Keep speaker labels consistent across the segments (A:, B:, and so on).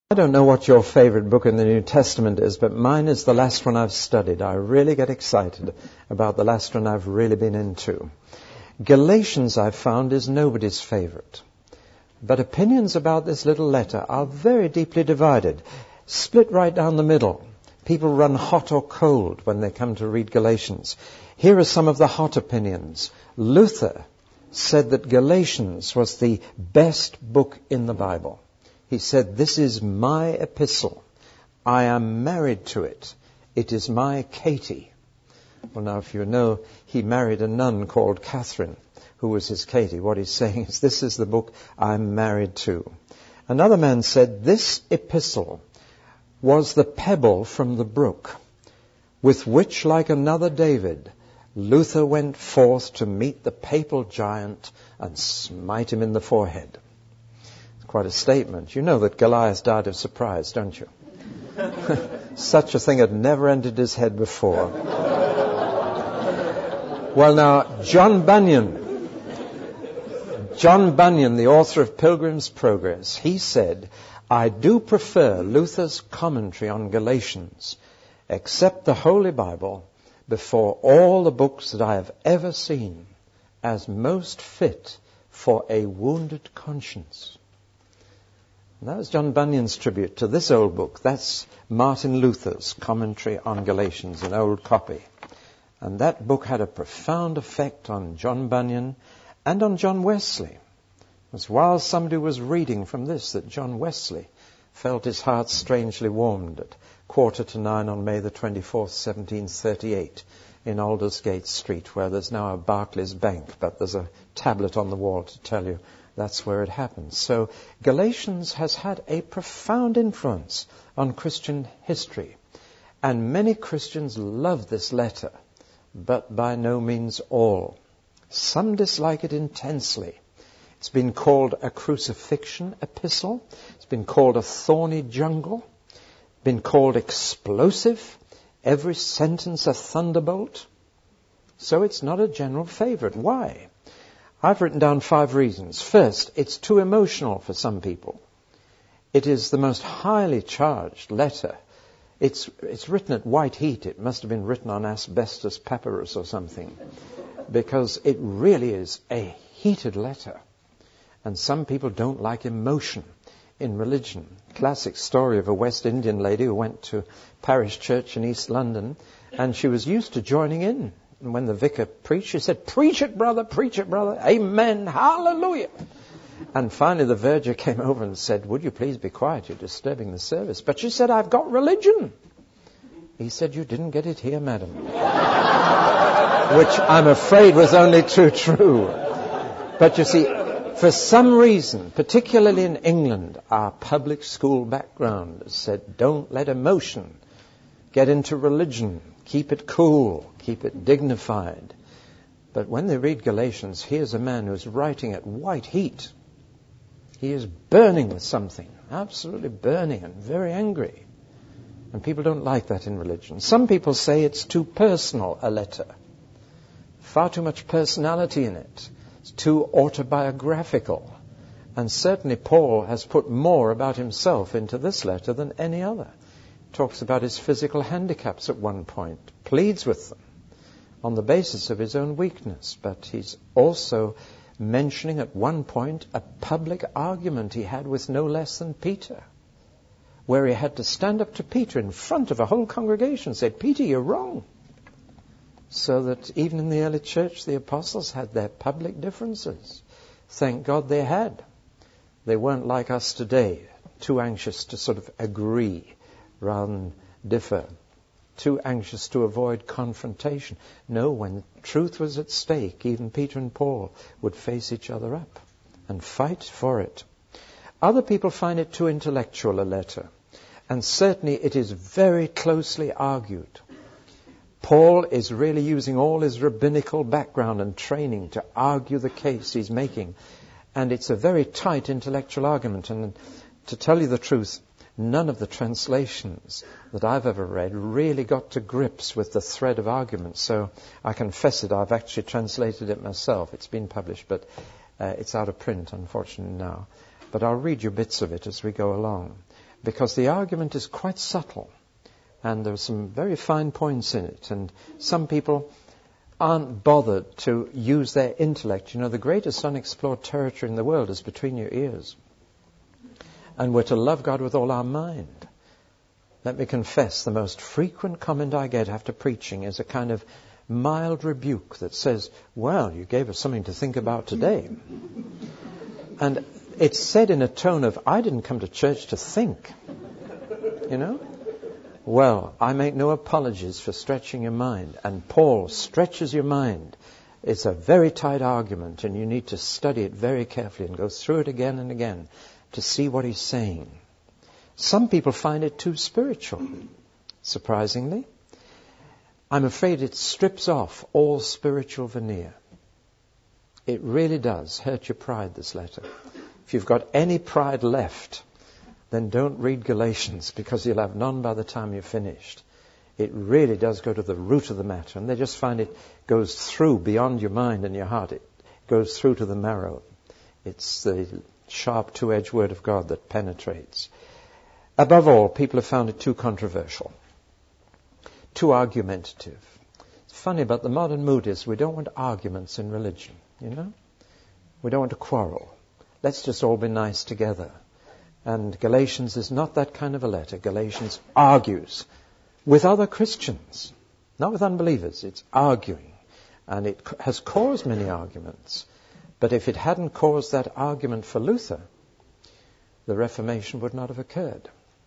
A: I don't know what your favorite book in the New Testament is, but mine is the last one I've studied. I really get excited about the last one I've really been into. Galatians, I've found, is nobody's favorite. But opinions about this little letter are very deeply divided, split right down the middle. People run hot or cold when they come to read Galatians. Here are some of the hot opinions. Luther said that Galatians was the best book in the Bible. He said, "This is my epistle. I am married to it. It is my Katie." Well, now, if you know, he married a nun called Catherine, who was his Katie. What he's saying is, this is the book I'm married to. Another man said, this epistle was the pebble from the brook, with which, like another David, Luther went forth to meet the papal giant and smite him in the forehead. Quite a statement. You know that Goliath died of surprise, don't you? Such a thing had never entered his head before. Well, now, John Bunyan, the author of Pilgrim's Progress, he said, "I do prefer Luther's commentary on Galatians, except the Holy Bible, before all the books that I have ever seen, as most fit for a wounded conscience." And that was John Bunyan's tribute to this old book. That's Martin Luther's commentary on Galatians, an old copy. And that book had a profound effect on John Bunyan and on John Wesley. It was while somebody was reading from this that John Wesley felt his heart strangely warmed at 8:45 on May the 24th, 1738, in Aldersgate Street, where there's now a Barclays Bank, but there's a tablet on the wall to tell you that's where it happened. So Galatians has had a profound influence on Christian history. And many Christians love this letter, but by no means all. Some dislike it intensely. It's been called a crucifixion epistle. It's been called a thorny jungle. Been called explosive. Every sentence a thunderbolt. So it's not a general favorite. Why? I've written down 5 reasons. First, it's too emotional for some people. It is the most highly charged letter. It's written at white heat. It must have been written on asbestos papyrus or something, because it really is a heated letter. And some people don't like emotion in religion. Classic story of a West Indian lady who went to parish church in East London, and she was used to joining in. And when the vicar preached, she said, preach it, brother, amen, hallelujah." And finally the verger came over and said, "Would you please be quiet, you're disturbing the service." But she said, "I've got religion." He said, "You didn't get it here, madam." Which I'm afraid was only too true. But you see, for some reason, particularly in England, our public school background said, don't let emotion get into religion. Keep it cool. Keep it dignified. But when they read Galatians, here's a man who's writing at white heat. He is burning with something, absolutely burning and very angry. And people don't like that in religion. Some people say it's too personal a letter. Far too much personality in it. It's too autobiographical. And certainly Paul has put more about himself into this letter than any other. Talks about his physical handicaps at one point, pleads with them on the basis of his own weakness. But he's also mentioning at one point a public argument he had with no less than Peter, where he had to stand up to Peter in front of a whole congregation and say, "Peter, you're wrong." So that even in the early church, the apostles had their public differences. Thank God they had. They weren't like us today, too anxious to sort of agree rather than differ, too anxious to avoid confrontation. No, when truth was at stake, even Peter and Paul would face each other up and fight for it. Other people find it too intellectual a letter, and certainly it is very closely argued. Paul is really using all his rabbinical background and training to argue the case he's making, and it's a very tight intellectual argument. And to tell you the truth, none of the translations that I've ever read really got to grips with the thread of argument. So I confess it, I've actually translated it myself. It's been published, but it's out of print, unfortunately, now. But I'll read you bits of it as we go along. because the argument is quite subtle, and there are some very fine points in it, and some people aren't bothered to use their intellect. You know, the greatest unexplored territory in the world is between your ears. And we're to love God with all our mind. Let me confess, the most frequent comment I get after preaching is a kind of mild rebuke that says, well, you gave us something to think about today. And it's said in a tone of, I didn't come to church to think. You know? Well, I make no apologies for stretching your mind. And Paul stretches your mind. It's a very tight argument, and you need to study it very carefully and go through it again and again to see what he's saying. Some people find it too spiritual, surprisingly. I'm afraid it strips off all spiritual veneer. It really does hurt your pride, this letter. If you've got any pride left, then don't read Galatians, because you'll have none by the time you're finished. It really does go to the root of the matter, and they just find it goes through beyond your mind and your heart. It goes through to the marrow. It's the sharp two-edged word of God that penetrates. Above all, people have found it too controversial, too argumentative. It's funny about the modern mood is we don't want arguments in religion, you know? We don't want to quarrel. Let's just all be nice together. And Galatians is not that kind of a letter. Galatians argues with other Christians, not with unbelievers. It's arguing. And it has caused many arguments. But if it hadn't caused that argument for Luther, the Reformation would not have occurred.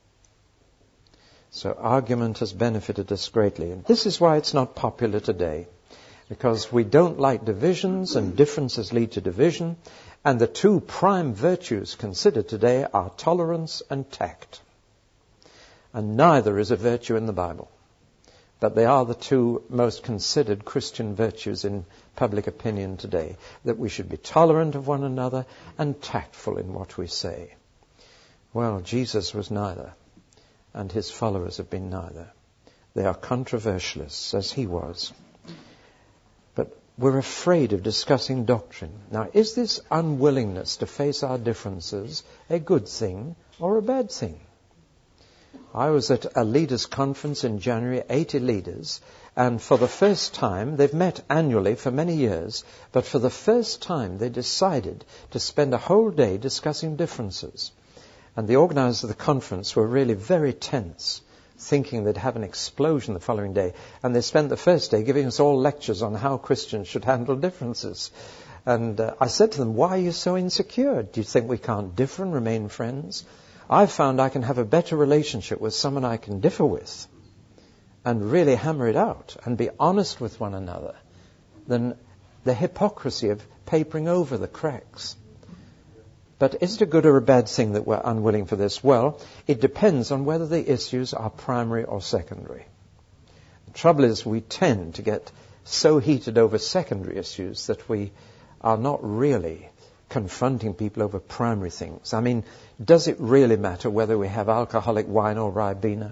A: So argument has benefited us greatly. And this is why it's not popular today. Because we don't like divisions, and differences lead to division. And the two prime virtues considered today are tolerance and tact. And neither is a virtue in the Bible. But they are the two most considered Christian virtues in public opinion today. That we should be tolerant of one another and tactful in what we say. Well, Jesus was neither. And his followers have been neither. They are controversialists, as he was. But we're afraid of discussing doctrine. Now, is this unwillingness to face our differences a good thing or a bad thing? I was at a leaders' conference in January, 80 leaders, and for the first time, they've met annually for many years, but for the first time they decided to spend a whole day discussing differences. And the organizers of the conference were really very tense, thinking they'd have an explosion the following day. And they spent the first day giving us all lectures on how Christians should handle differences. And I said to them, why are you so insecure? Do you think we can't differ and remain friends? I've found I can have a better relationship with someone I can differ with and really hammer it out and be honest with one another than the hypocrisy of papering over the cracks. But is it a good or a bad thing that we're unwilling for this? Well, it depends on whether the issues are primary or secondary. The trouble is we tend to get so heated over secondary issues that we are not really confronting people over primary things. I mean, does it really matter whether we have alcoholic wine or Ribena?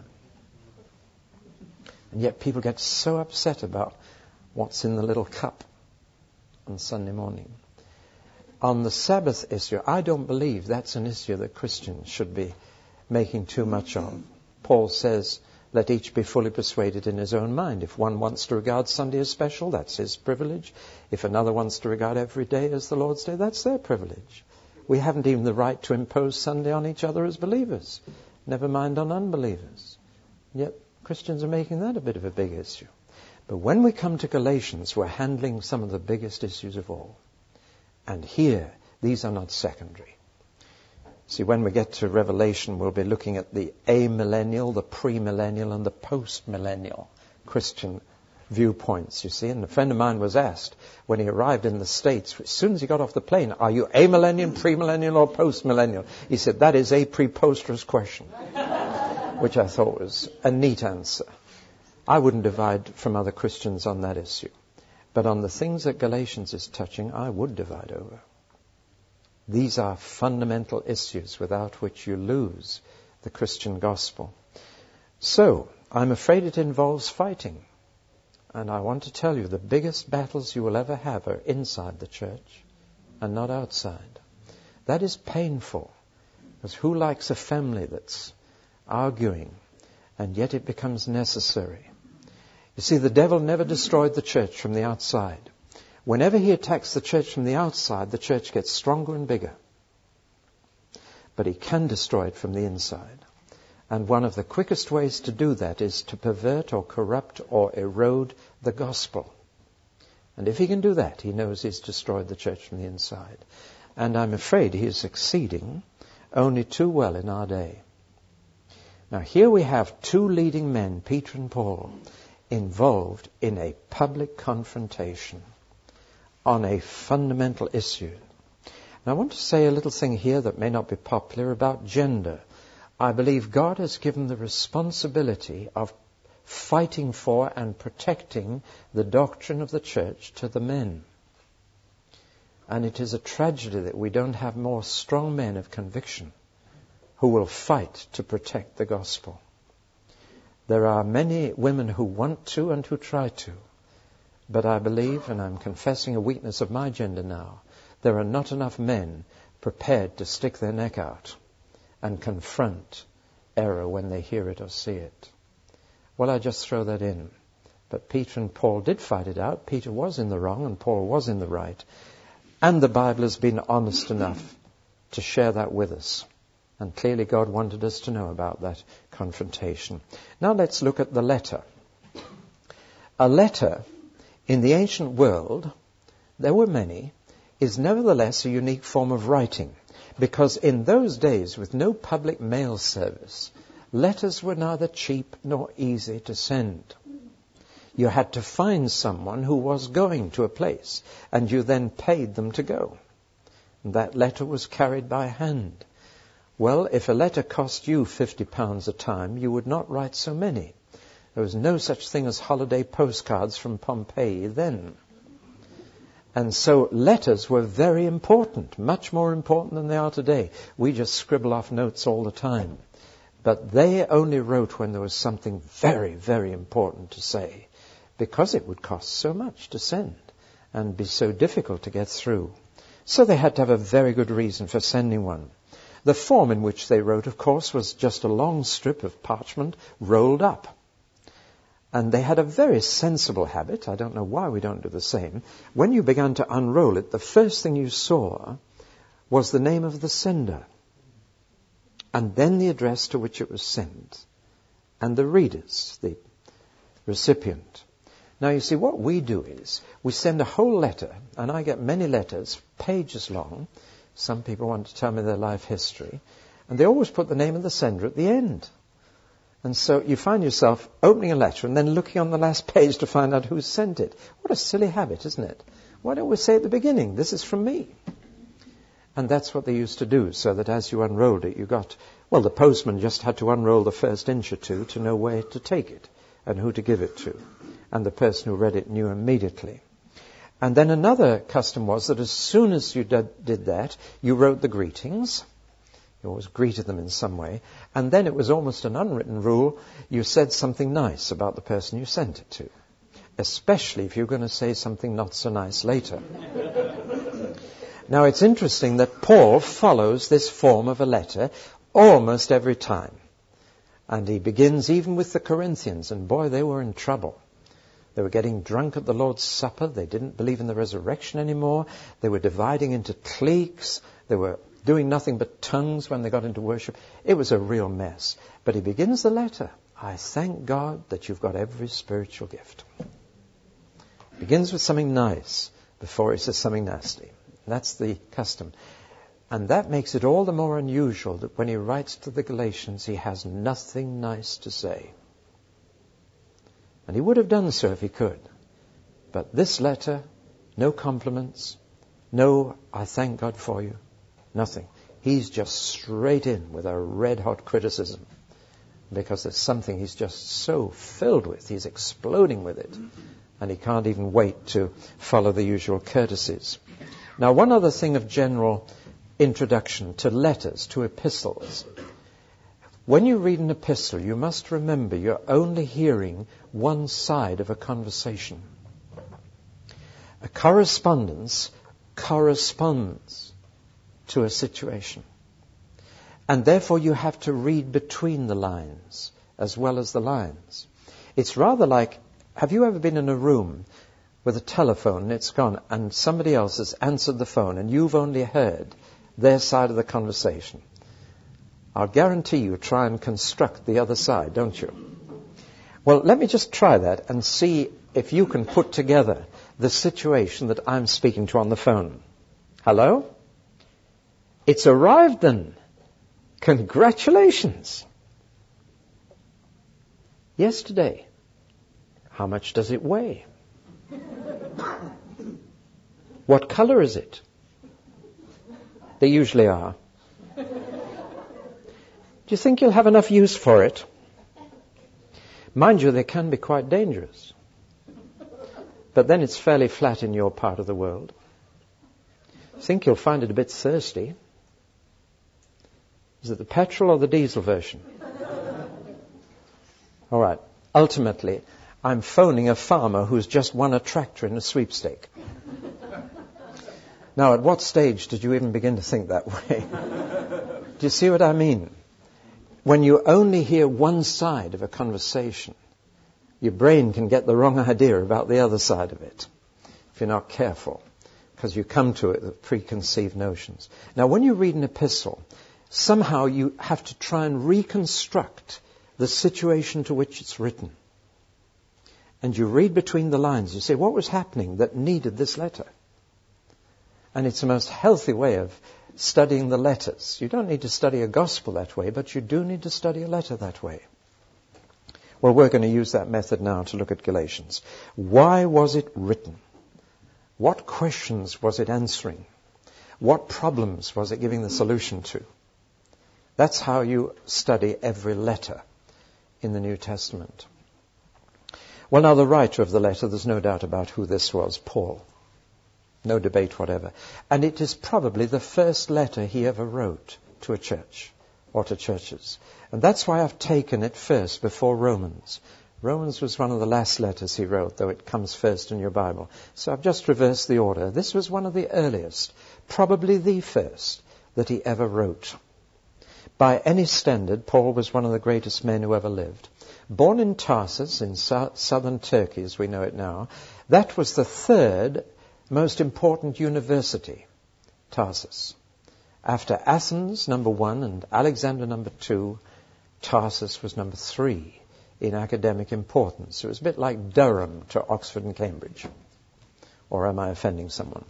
A: And yet people get so upset about what's in the little cup on Sunday morning. On the Sabbath issue, I don't believe that's an issue that Christians should be making too much of. Paul says, let each be fully persuaded in his own mind. If one wants to regard Sunday as special, that's his privilege. If another wants to regard every day as the Lord's Day, that's their privilege. We haven't even the right to impose Sunday on each other as believers, never mind on unbelievers. Yet Christians are making that a bit of a big issue. But when we come to Galatians, we're handling some of the biggest issues of all. And here, these are not secondary. See, when we get to Revelation, we'll be looking at the amillennial, the premillennial, and the postmillennial Christian viewpoints, you see. And a friend of mine was asked, when he arrived in the States, as soon as he got off the plane, are you amillennial, premillennial, or postmillennial? He said, that is a preposterous question, which I thought was a neat answer. I wouldn't divide from other Christians on that issue. But on the things that Galatians is touching, I would divide over. These are fundamental issues without which you lose the Christian gospel. So, I'm afraid it involves fighting. And I want to tell you, the biggest battles you will ever have are inside the church and not outside. That is painful. Because who likes a family that's arguing, and yet it becomes necessary. You see, the devil never destroyed the church from the outside. Whenever he attacks the church from the outside, the church gets stronger and bigger. But he can destroy it from the inside. And one of the quickest ways to do that is to pervert or corrupt or erode the gospel. And if he can do that, he knows he's destroyed the church from the inside. And I'm afraid he is succeeding only too well in our day. Now here we have two leading men, Peter and Paul, involved in a public confrontation on a fundamental issue. And I want to say a little thing here that may not be popular about gender. I believe God has given the responsibility of fighting for and protecting the doctrine of the church to the men. And it is a tragedy that we don't have more strong men of conviction who will fight to protect the gospel. There are many women who want to and who try to. But I believe, and I'm confessing a weakness of my gender now, there are not enough men prepared to stick their neck out and confront error when they hear it or see it. Well, I just throw that in. But Peter and Paul did fight it out. Peter was in the wrong and Paul was in the right. And the Bible has been honest enough to share that with us. And clearly God wanted us to know about that confrontation. Now let's look at the letter. A letter in the ancient world, there were many, is nevertheless a unique form of writing. Because in those days, with no public mail service, letters were neither cheap nor easy to send. You had to find someone who was going to a place, and you then paid them to go. And that letter was carried by hand. Well, if a letter cost you £50 a time, you would not write so many. There was no such thing as holiday postcards from Pompeii then. And so letters were very important, much more important than they are today. We just scribble off notes all the time. But they only wrote when there was something very, very important to say, because it would cost so much to send and be so difficult to get through. So they had to have a very good reason for sending one. The form in which they wrote, of course, was just a long strip of parchment rolled up. And they had a very sensible habit. I don't know why we don't do the same. When you began to unroll it, the first thing you saw was the name of the sender, and then the address to which it was sent, and the readers, the recipient. Now, you see, what we do is we send a whole letter, and I get many letters, pages long. Some people want to tell me their life history, and they always put the name of the sender at the end. And so you find yourself opening a letter and then looking on the last page to find out who sent it. What a silly habit, isn't it? Why don't we say at the beginning, this is from me? And that's what they used to do, so that as you unrolled it, you got, well, the postman just had to unroll the first inch or two to know where to take it and who to give it to. And the person who read it knew immediately. And then another custom was that as soon as you did that, you wrote the greetings. You always greeted them in some way. And then it was almost an unwritten rule. You said something nice about the person you sent it to, especially if you're going to say something not so nice later. Now, it's interesting that Paul follows this form of a letter almost every time. And he begins even with the Corinthians. And boy, they were in trouble. They were getting drunk at the Lord's Supper. They didn't believe in the resurrection anymore. They were dividing into cliques. They were doing nothing but tongues when they got into worship. It was a real mess. But he begins the letter. I thank God that you've got every spiritual gift. Begins with something nice before he says something nasty. That's the custom. And that makes it all the more unusual that when he writes to the Galatians, he has nothing nice to say. And he would have done so if he could. But this letter, no compliments, no, I thank God for you, nothing. He's just straight in with a red-hot criticism because there's something he's just so filled with. He's exploding with it. And he can't even wait to follow the usual courtesies. Now, one other thing of general introduction to letters, to epistles. When you read an epistle, you must remember you're only hearing one side of a conversation. A correspondence corresponds to a situation. And therefore you have to read between the lines as well as the lines. It's rather like, have you ever been in a room with a telephone and it's gone and somebody else has answered the phone and you've only heard their side of the conversation? I'll guarantee you try and construct the other side, don't you? Well, let me just try that and see if you can put together the situation that I'm speaking to on the phone. Hello? It's arrived then. Congratulations. Yesterday. How much does it weigh? What color is it? They usually are. Do you think you'll have enough use for it? Mind you, they can be quite dangerous. But then it's fairly flat in your part of the world. I think you'll find it a bit thirsty. Is it the petrol or the diesel version? All right. Ultimately, I'm phoning a farmer who's just won a tractor in a sweepstake. Now, at what stage did you even begin to think that way? Do you see what I mean? When you only hear one side of a conversation, your brain can get the wrong idea about the other side of it, if you're not careful, because you come to it with preconceived notions. Now, when you read an epistle, somehow you have to try and reconstruct the situation to which it's written. And you read between the lines. You say, what was happening that needed this letter? And it's the most healthy way of studying the letters. You don't need to study a gospel that way, but you do need to study a letter that way. Well, we're going to use that method now to look at Galatians. Why was it written? What questions was it answering? What problems was it giving the solution to? That's how you study every letter in the New Testament. Well, now the writer of the letter, there's no doubt about who this was, Paul. No debate whatever. And it is probably the first letter he ever wrote to a church or to churches. And that's why I've taken it first before Romans. Romans was one of the last letters he wrote, though it comes first in your Bible. So I've just reversed the order. This was one of the earliest, probably the first, that he ever wrote. By any standard, Paul was one of the greatest men who ever lived. Born in Tarsus, in southern Turkey, as we know it now, that was the third most important university, Tarsus. After Athens, number 1, and Alexander, number 2, Tarsus was number 3 in academic importance. It was a bit like Durham to Oxford and Cambridge. Or am I offending someone?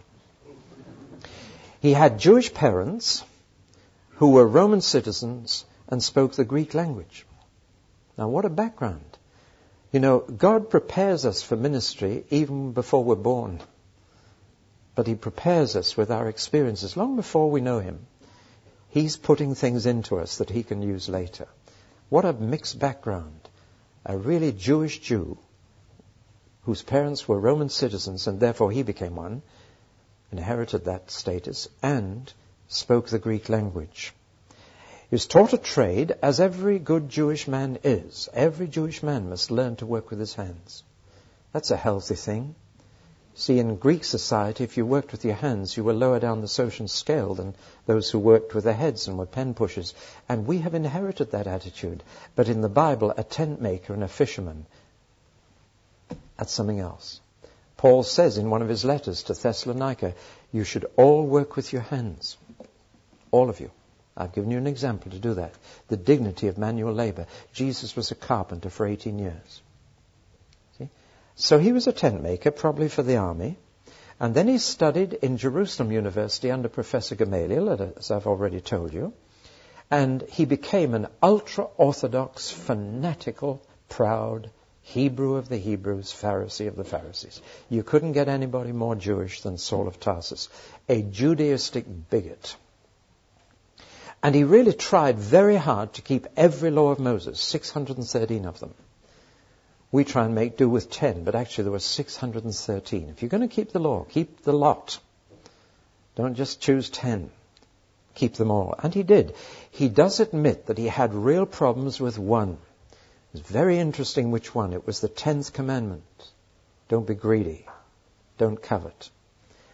A: He had Jewish parents who were Roman citizens and spoke the Greek language. Now, what a background. You know, God prepares us for ministry even before we're born. But he prepares us with our experiences long before we know him. He's putting things into us that he can use later. What a mixed background. A really Jewish Jew whose parents were Roman citizens and therefore he became one, inherited that status, and spoke the Greek language. He was taught a trade, as every good Jewish man is. Every Jewish man must learn to work with his hands. That's a healthy thing. See, in Greek society, if you worked with your hands, you were lower down the social scale than those who worked with their heads and were pen pushers. And we have inherited that attitude. But in the Bible, a tent maker and a fisherman, that's something else. Paul says in one of his letters to Thessalonica, you should all work with your hands. All of you. I've given you an example to do that. The dignity of manual labor. Jesus was a carpenter for 18 years. See? So he was a tent maker, probably for the army. And then he studied in Jerusalem University under Professor Gamaliel, as I've already told you. And he became an ultra-Orthodox, fanatical, proud Hebrew of the Hebrews, Pharisee of the Pharisees. You couldn't get anybody more Jewish than Saul of Tarsus, a Judaistic bigot. And he really tried very hard to keep every law of Moses, 613 of them. We try and make do with 10, but actually there were 613. If you're going to keep the law, keep the lot. Don't just choose 10. Keep them all. And he did. He does admit that he had real problems with one. It's very interesting which one. It was the 10th commandment. Don't be greedy. Don't covet.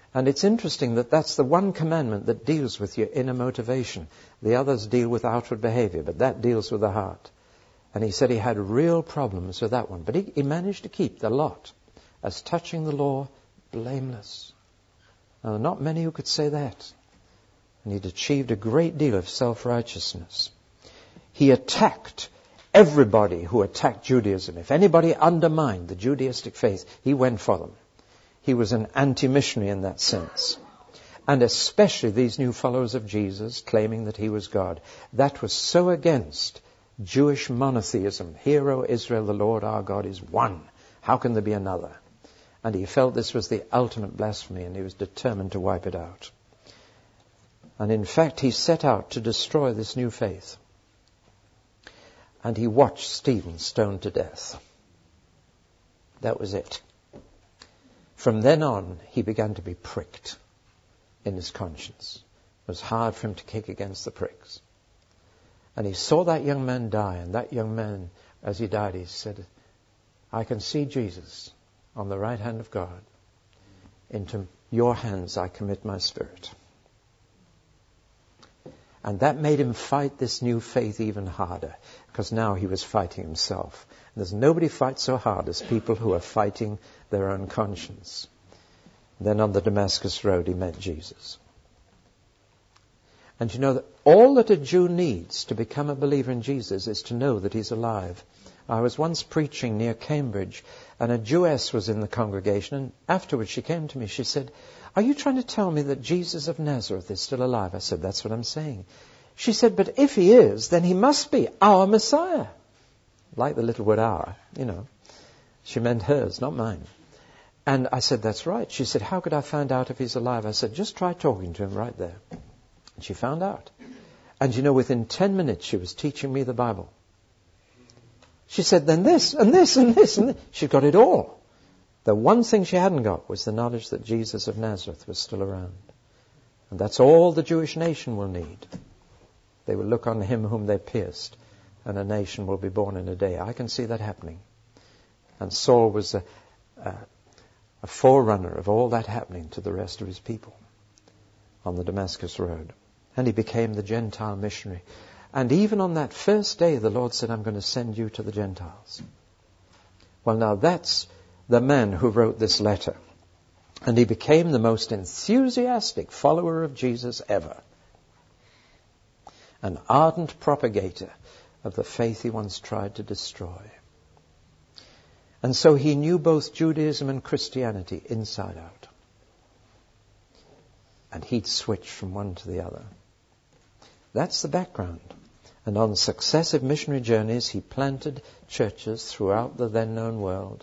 A: And it's interesting that that's the one commandment that deals with your inner motivation. The others deal with outward behavior, but that deals with the heart. And he said he had real problems with that one. But he managed to keep the lot as touching the law blameless. Now, there are not many who could say that. And he'd achieved a great deal of self-righteousness. He attacked everybody who attacked Judaism. If anybody undermined the Judaistic faith, he went for them. He was an anti-missionary in that sense. And especially these new followers of Jesus claiming that he was God. That was so against Jewish monotheism. Hear, O Israel, the Lord our God is one. How can there be another? And he felt this was the ultimate blasphemy, and he was determined to wipe it out. And in fact, he set out to destroy this new faith. And he watched Stephen stoned to death. That was it. From then on, he began to be pricked in his conscience. It was hard for him to kick against the pricks. And he saw that young man die, and that young man, as he died, he said, I can see Jesus on the right hand of God. Into your hands I commit my spirit. And that made him fight this new faith even harder, because now he was fighting himself. And there's nobody fights so hard as people who are fighting their own conscience. Then on the Damascus Road he met Jesus. And you know that all that a Jew needs to become a believer in Jesus is to know that he's alive. I was once preaching near Cambridge, and a Jewess was in the congregation, and afterwards she came to me. She said, are you trying to tell me that Jesus of Nazareth is still alive? I said, that's what I'm saying. She said, but if he is, then he must be our Messiah. Like the little word our, you know. She meant hers, not mine. And I said, that's right. She said, how could I find out if he's alive? I said, just try talking to him right there. And she found out. And you know, within 10 minutes she was teaching me the Bible. She said, then this, and this, and this, and this. She got it all. The one thing she hadn't got was the knowledge that Jesus of Nazareth was still around. And that's all the Jewish nation will need. They will look on him whom they pierced, and a nation will be born in a day. I can see that happening. And Saul was a forerunner of all that happening to the rest of his people on the Damascus Road. And he became the Gentile missionary. And even on that first day, the Lord said, I'm going to send you to the Gentiles. Well, now that's the man who wrote this letter. And he became the most enthusiastic follower of Jesus ever. An ardent propagator of the faith he once tried to destroy. And so he knew both Judaism and Christianity inside out. And he'd switch from one to the other. That's the background. And on successive missionary journeys, he planted churches throughout the then known world,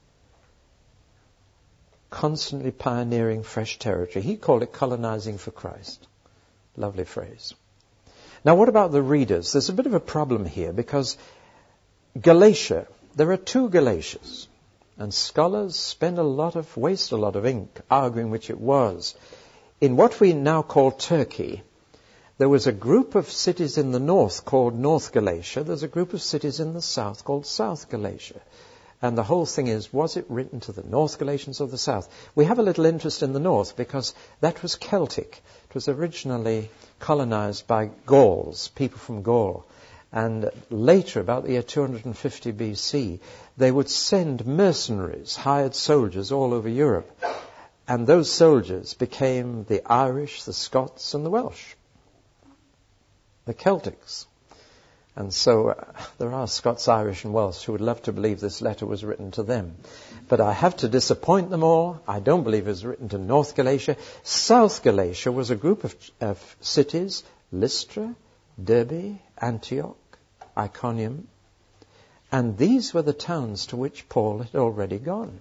A: constantly pioneering fresh territory. He called it colonizing for Christ. Lovely phrase. Now, what about the readers? There's a bit of a problem here, because Galatia, there are two Galatias, and scholars waste a lot of ink arguing which it was. In what we now call Turkey, there was a group of cities in the north called North Galatia. There's a group of cities in the south called South Galatia. And the whole thing is, was it written to the North Galatians or the South? We have a little interest in the north because that was Celtic. It was originally colonized by Gauls, people from Gaul. And later, about the year 250 BC, they would send mercenaries, hired soldiers all over Europe. And those soldiers became the Irish, the Scots, and the Welsh. The Celtics. And so there are Scots, Irish, and Welsh who would love to believe this letter was written to them. But I have to disappoint them all. I don't believe it was written to North Galatia. South Galatia was a group of cities, Lystra, Derbe, Antioch, Iconium. And these were the towns to which Paul had already gone.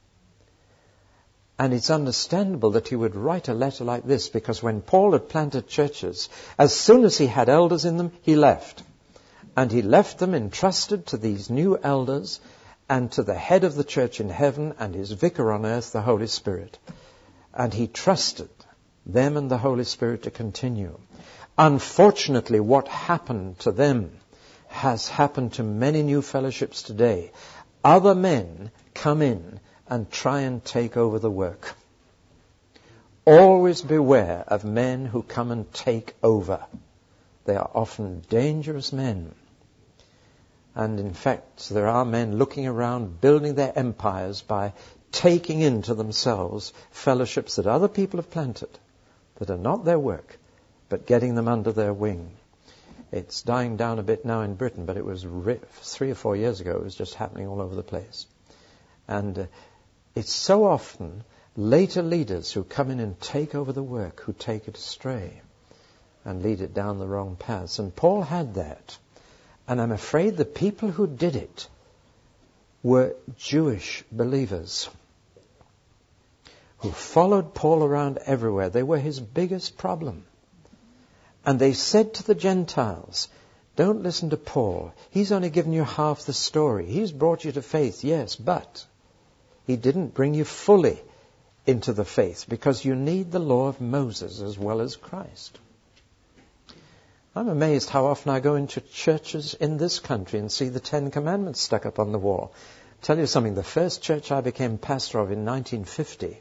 A: And it's understandable that he would write a letter like this, because when Paul had planted churches, as soon as he had elders in them, he left. And he left them entrusted to these new elders and to the head of the church in heaven and his vicar on earth, the Holy Spirit. And he trusted them and the Holy Spirit to continue. Unfortunately, what happened to them has happened to many new fellowships today. Other men come in and try and take over the work. Always beware of men who come and take over. They are often dangerous men. And in fact, there are men looking around, building their empires by taking into themselves fellowships that other people have planted, that are not their work, but getting them under their wing. It's dying down a bit now in Britain, but it was 3 or 4 years ago. It was just happening all over the place. And it's so often later leaders who come in and take over the work, who take it astray and lead it down the wrong paths. And Paul had that. And I'm afraid the people who did it were Jewish believers who followed Paul around everywhere. They were his biggest problem. And they said to the Gentiles, don't listen to Paul. He's only given you half the story. He's brought you to faith, yes, but he didn't bring you fully into the faith, because you need the law of Moses as well as Christ. I'm amazed how often I go into churches in this country and see the 10 Commandments stuck up on the wall. I'll tell you something, the first church I became pastor of in 52.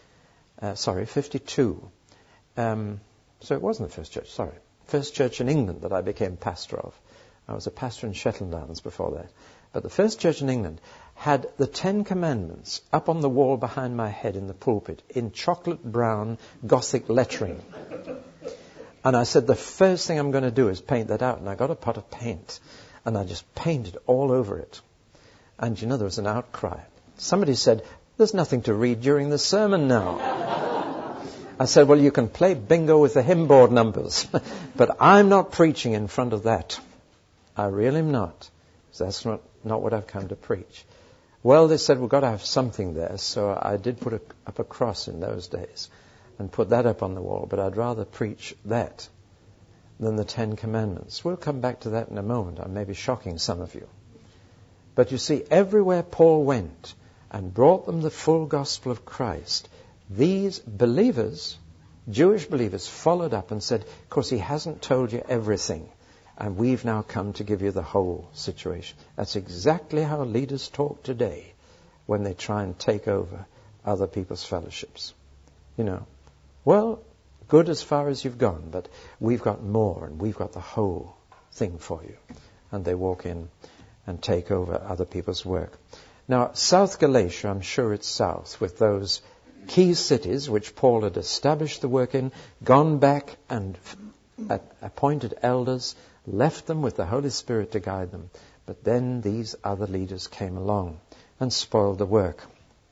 A: So it wasn't the first church, first church in England that I became pastor of. I was a pastor in Shetland Islands before that. But the first church in England had the 10 Commandments up on the wall behind my head in the pulpit in chocolate brown Gothic lettering. And I said, the first thing I'm going to do is paint that out. And I got a pot of paint and I just painted all over it. And there was an outcry. Somebody said, there's nothing to read during the sermon now. I said, well, you can play bingo with the hymn board numbers, but I'm not preaching in front of that. I really am not. That's not what I've come to preach. Well, they said, we've got to have something there. So I did put up a cross in those days and put that up on the wall. But I'd rather preach that than the 10 Commandments. We'll come back to that in a moment. I may be shocking some of you. But you see, everywhere Paul went and brought them the full gospel of Christ, these believers, Jewish believers, followed up and said, of course, he hasn't told you everything. And we've now come to give you the whole situation. That's exactly how leaders talk today when they try and take over other people's fellowships. Well, good as far as you've gone, but we've got more and we've got the whole thing for you. And they walk in and take over other people's work. Now, South Galatia, I'm sure it's south, with those key cities which Paul had established the work in, gone back and appointed elders, left them with the Holy Spirit to guide them. But then these other leaders came along and spoiled the work.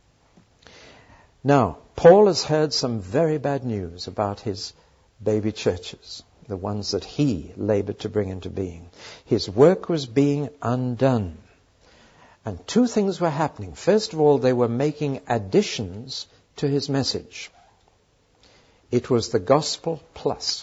A: Now, Paul has heard some very bad news about his baby churches, the ones that he labored to bring into being. His work was being undone. And 2 things were happening. First of all, they were making additions to his message. It was the gospel plus.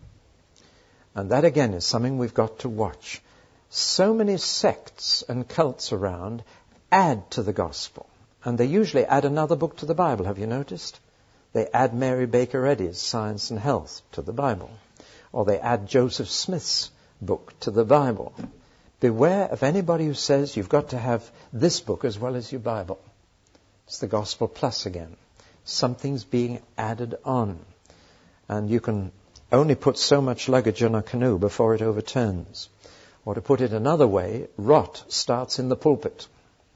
A: And that again is something we've got to watch. So many sects and cults around add to the gospel. And they usually add another book to the Bible, have you noticed? They add Mary Baker Eddy's Science and Health to the Bible. Or they add Joseph Smith's book to the Bible. Beware of anybody who says you've got to have this book as well as your Bible. It's the gospel plus again. Something's being added on. And you can only put so much luggage on a canoe before it overturns. Or to put it another way, rot starts in the pulpit.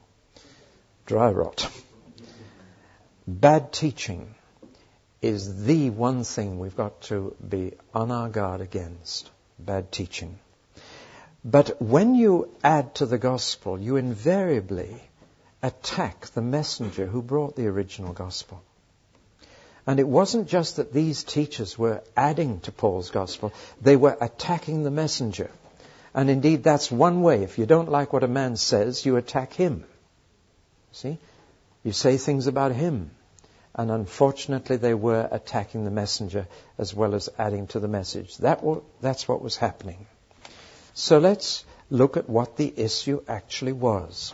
A: Dry rot. Bad teaching is the one thing we've got to be on our guard against. Bad teaching. But when you add to the gospel, you invariably attack the messenger who brought the original gospel. And it wasn't just that these teachers were adding to Paul's gospel, they were attacking the messenger. And indeed, that's one way. If you don't like what a man says, you attack him. See? You say things about him. And unfortunately, they were attacking the messenger as well as adding to the message. That's what was happening. So let's look at what the issue actually was.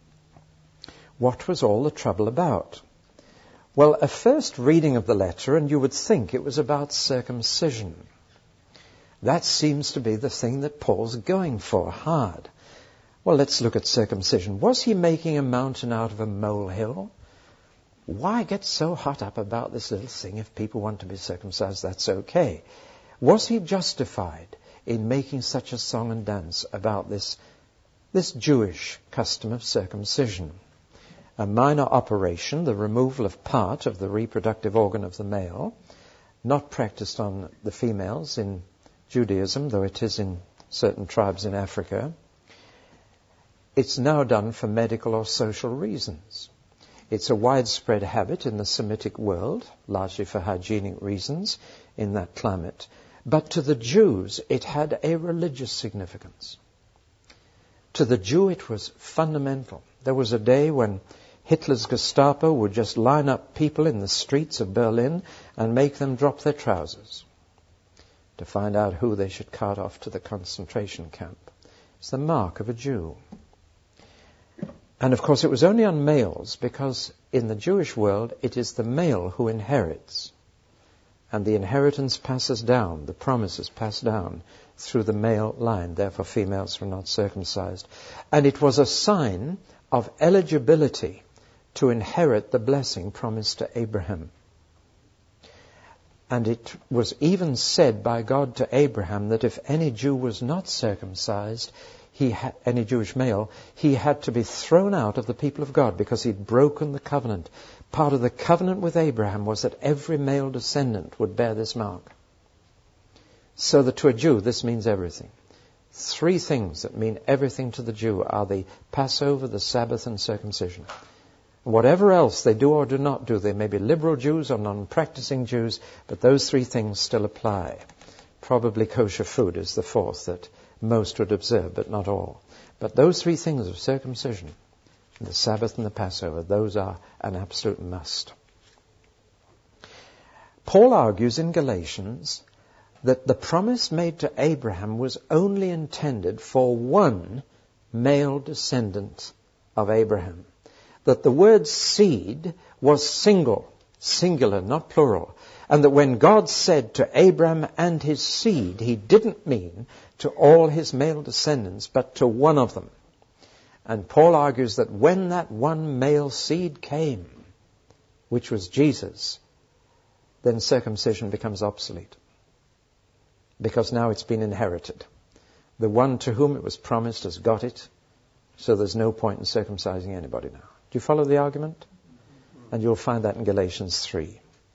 A: What was all the trouble about? Well, a first reading of the letter, and you would think it was about circumcision. That seems to be the thing that Paul's going for hard. Well, let's look at circumcision. Was he making a mountain out of a molehill? Why get so hot up about this little thing? If people want to be circumcised, that's okay. Was he justified in making such a song and dance about this Jewish custom of circumcision? A minor operation, the removal of part of the reproductive organ of the male, not practiced on the females in Judaism, though it is in certain tribes in Africa. It's now done for medical or social reasons. It's a widespread habit in the Semitic world, largely for hygienic reasons in that climate. But to the Jews, it had a religious significance. To the Jew, it was fundamental. There was a day when Hitler's Gestapo would just line up people in the streets of Berlin and make them drop their trousers to find out who they should cart off to the concentration camp. It's the mark of a Jew. And of course it was only on males, because in the Jewish world it is the male who inherits. And the inheritance passes down, the promises pass down through the male line. Therefore females were not circumcised. And it was a sign of eligibility to inherit the blessing promised to Abraham. And it was even said by God to Abraham that if any Jew was not circumcised, any Jewish male, he had to be thrown out of the people of God because he'd broken the covenant. Part of the covenant with Abraham was that every male descendant would bear this mark. So that to a Jew, this means everything. 3 things that mean everything to the Jew are the Passover, the Sabbath, and circumcision. Whatever else they do or do not do, they may be liberal Jews or non-practicing Jews, but those 3 things still apply. Probably kosher food is the 4th that most would observe, but not all. But those 3 things of circumcision, the Sabbath and the Passover, those are an absolute must. Paul argues in Galatians that the promise made to Abraham was only intended for one male descendant of Abraham. That the word seed was singular, not plural. And that when God said to Abraham and his seed, he didn't mean to all his male descendants, but to one of them. And Paul argues that when that one male seed came, which was Jesus, then circumcision becomes obsolete. Because now it's been inherited. The one to whom it was promised has got it, so there's no point in circumcising anybody now. Do you follow the argument? And you'll find that in Galatians 3.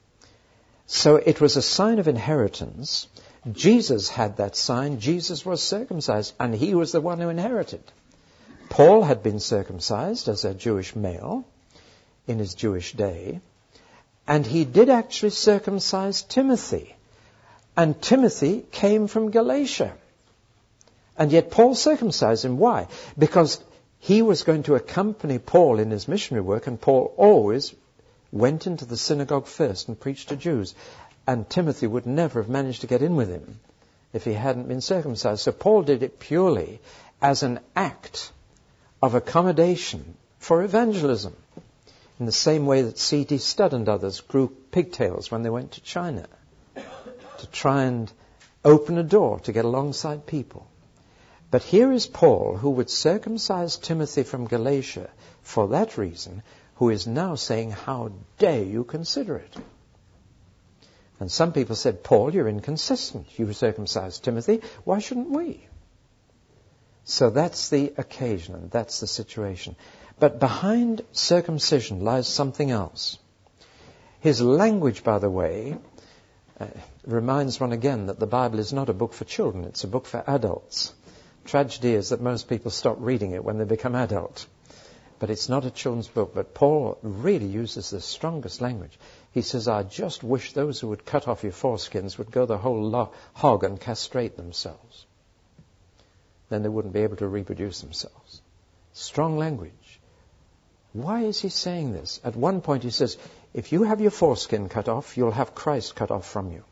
A: So it was a sign of inheritance. Jesus had that sign. Jesus was circumcised, and he was the one who inherited. Paul had been circumcised as a Jewish male in his Jewish day, and he did actually circumcise Timothy. And Timothy came from Galatia. And yet Paul circumcised him. Why? Because he was going to accompany Paul in his missionary work, and Paul always went into the synagogue first and preached to Jews. And Timothy would never have managed to get in with him if he hadn't been circumcised. So Paul did it purely as an act of accommodation for evangelism. In the same way that C.T. Studd and others grew pigtails when they went to China to try and open a door to get alongside people. But here is Paul, who would circumcise Timothy from Galatia for that reason, who is now saying, how dare you consider it? And some people said, Paul, you're inconsistent. You circumcised Timothy. Why shouldn't we? So that's the occasion, and that's the situation. But behind circumcision lies something else. His language, by the way, reminds one again that the Bible is not a book for children. It's a book for adults. Tragedy is that most people stop reading it when they become adult. But it's not a children's book. But Paul really uses the strongest language. He says, I just wish those who would cut off your foreskins would go the whole hog and castrate themselves. Then they wouldn't be able to reproduce themselves. Strong language. Why is he saying this? At one point he says, if you have your foreskin cut off, you'll have Christ cut off from you.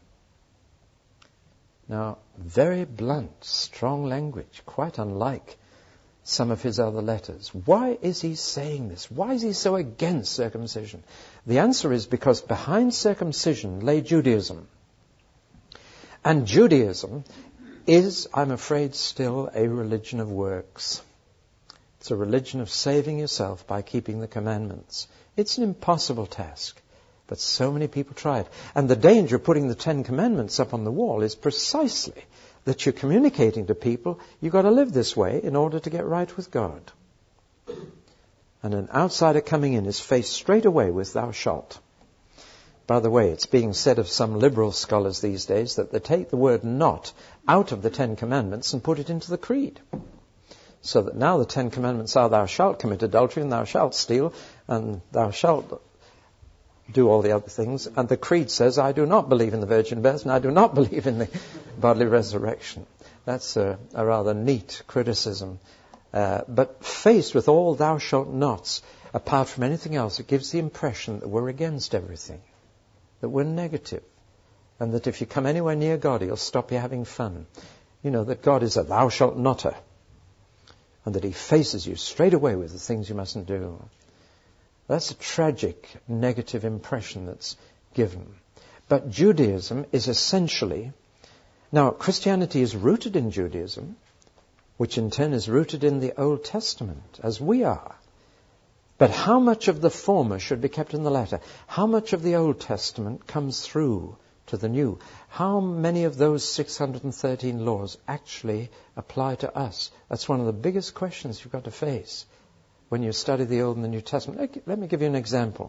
A: Now, very blunt, strong language, quite unlike some of his other letters. Why is he saying this? Why is he so against circumcision? The answer is because behind circumcision lay Judaism. And Judaism is, I'm afraid, still a religion of works. It's a religion of saving yourself by keeping the commandments. It's an impossible task, but so many people try it. And the danger of putting the 10 Commandments up on the wall is precisely that you're communicating to people, you've got to live this way in order to get right with God. And an outsider coming in is faced straight away with thou shalt. By the way, it's being said of some liberal scholars these days that they take the word not out of the 10 Commandments and put it into the creed. So that now the 10 Commandments are thou shalt commit adultery and thou shalt steal and thou shalt do all the other things. And the creed says, I do not believe in the virgin birth and I do not believe in the bodily resurrection. That's a rather neat criticism. But faced with all thou shalt nots, apart from anything else, it gives the impression that we're against everything, that we're negative, and that if you come anywhere near God, He'll stop you having fun. You know, that God is a thou shalt notter, and that He faces you straight away with the things you mustn't do. That's a tragic, negative impression that's given. But Judaism is essentially... Now, Christianity is rooted in Judaism, which in turn is rooted in the Old Testament, as we are. But how much of the former should be kept in the latter? How much of the Old Testament comes through to the New? How many of those 613 laws actually apply to us? That's one of the biggest questions you've got to face when you study the Old and the New Testament. Let me give you an example.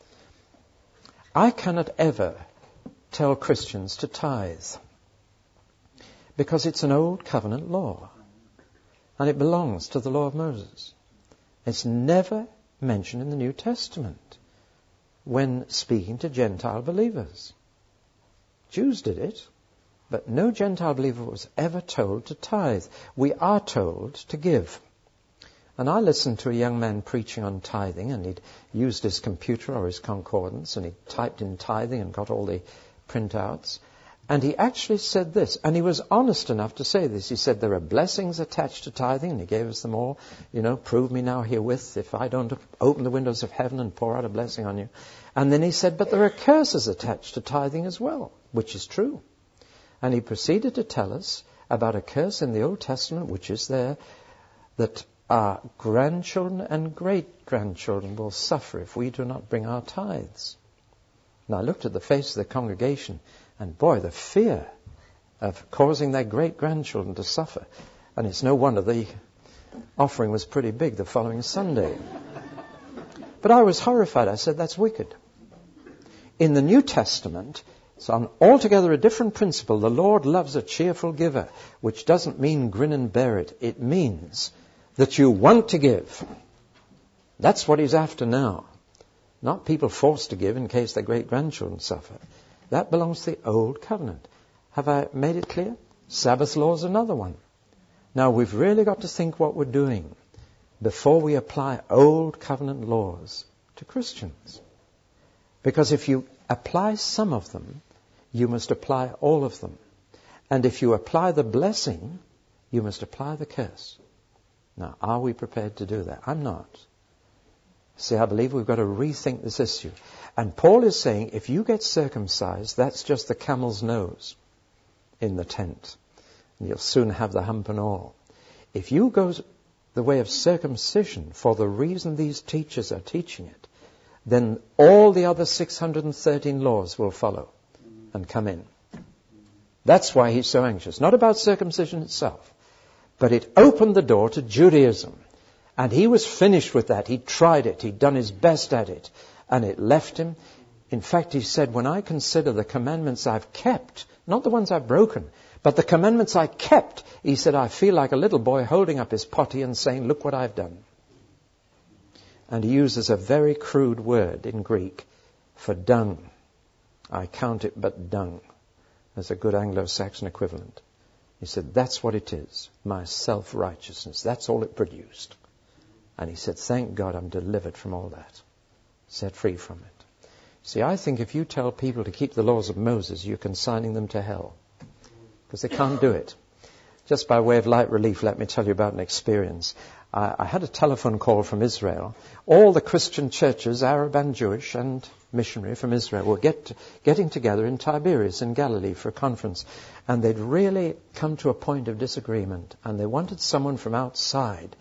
A: I cannot ever tell Christians to tithe because it's an old covenant law and it belongs to the law of Moses. It's never mentioned in the New Testament when speaking to Gentile believers. Jews did it, but no Gentile believer was ever told to tithe. We are told to give. And I listened to a young man preaching on tithing, and he'd used his computer or his concordance, and he typed in tithing and got all the printouts. And he actually said this, and he was honest enough to say this. He said, there are blessings attached to tithing, and he gave us them all. You know, prove me now herewith if I don't open the windows of heaven and pour out a blessing on you. And then he said, but there are curses attached to tithing as well, which is true. And he proceeded to tell us about a curse in the Old Testament, which is there, that our grandchildren and great-grandchildren will suffer if we do not bring our tithes. And I looked at the face of the congregation, and boy, the fear of causing their great-grandchildren to suffer. And it's no wonder the offering was pretty big the following Sunday. But I was horrified. I said, that's wicked. In the New Testament, it's on altogether a different principle. The Lord loves a cheerful giver, which doesn't mean grin and bear it. It means that you want to give. That's what He's after now. Not people forced to give in case their great-grandchildren suffer. That belongs to the Old Covenant. Have I made it clear? Sabbath law is another one. Now, we've really got to think what we're doing before we apply Old Covenant laws to Christians. Because if you apply some of them, you must apply all of them. And if you apply the blessing, you must apply the curse. Now, are we prepared to do that? I'm not. See, I believe we've got to rethink this issue. And Paul is saying, if you get circumcised, that's just the camel's nose in the tent. And you'll soon have the hump and all. If you go the way of circumcision for the reason these teachers are teaching it, then all the other 613 laws will follow and come in. That's why he's so anxious. Not about circumcision itself, but it opened the door to Judaism. And he was finished with that. He'd tried it. He'd done his best at it. And it left him. In fact, he said, when I consider the commandments I've kept, not the ones I've broken, but the commandments I kept, he said, I feel like a little boy holding up his potty and saying, look what I've done. And he uses a very crude word in Greek for dung. I count it but dung. There's a good Anglo-Saxon equivalent. He said, that's what it is, my self-righteousness. That's all it produced. And he said, thank God I'm delivered from all that. Set free from it. See, I think if you tell people to keep the laws of Moses, you're consigning them to hell. Because they can't do it. Just by way of light relief, let me tell you about an experience. I had a telephone call from Israel. All the Christian churches, Arab and Jewish and missionary from Israel, were getting together in Tiberias in Galilee for a conference. And they'd really come to a point of disagreement. And they wanted someone from outside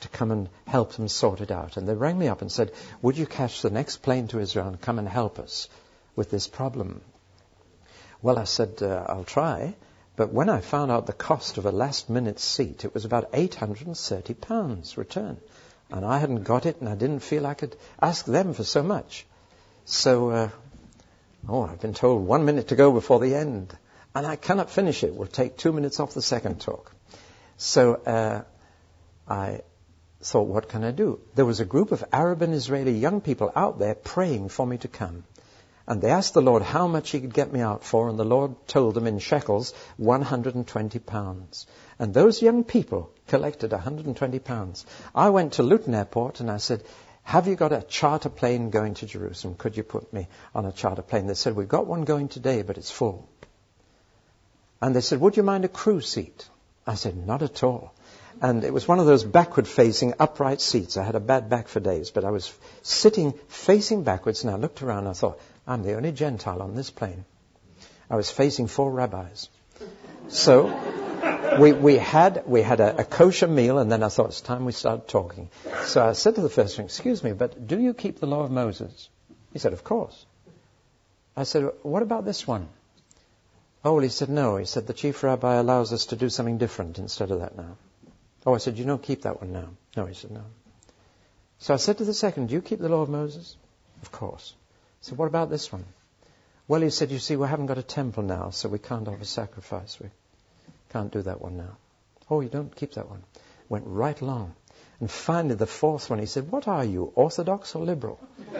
A: to come and help them sort it out. And they rang me up and said, would you catch the next plane to Israel and come and help us with this problem? Well, I said, I'll try. But when I found out the cost of a last-minute seat, it was about £830 return. And I hadn't got it, and I didn't feel I could ask them for so much. So, I've been told 1 minute to go before the end. And I cannot finish it. We'll take 2 minutes off the second talk. So I thought, what can I do? There was a group of Arab and Israeli young people out there praying for me to come. And they asked the Lord how much he could get me out for, and the Lord told them in shekels, £120. And those young people collected £120. I went to Luton Airport and I said, have you got a charter plane going to Jerusalem? Could you put me on a charter plane? They said, we've got one going today, but it's full. And they said, would you mind a crew seat? I said, not at all. And it was one of those backward-facing upright seats. I had a bad back for days, but I was sitting facing backwards, and I looked around and I thought, I'm the only Gentile on this plane. I was facing 4 rabbis. So we had a kosher meal, and then I thought it's time we started talking. So I said to the first one, excuse me, but do you keep the law of Moses? He said, of course. I said, what about this one? Oh, well, he said, no. He said, the chief rabbi allows us to do something different instead of that now. Oh, I said, you don't keep that one now. No, he said, no. So I said to the second, do you keep the law of Moses? Of course. I said, what about this one? Well, he said, you see, we haven't got a temple now, so we can't offer sacrifice. We can't do that one now. Oh, you don't keep that one. Went right along. And finally, the fourth one, he said, what are you, Orthodox or liberal?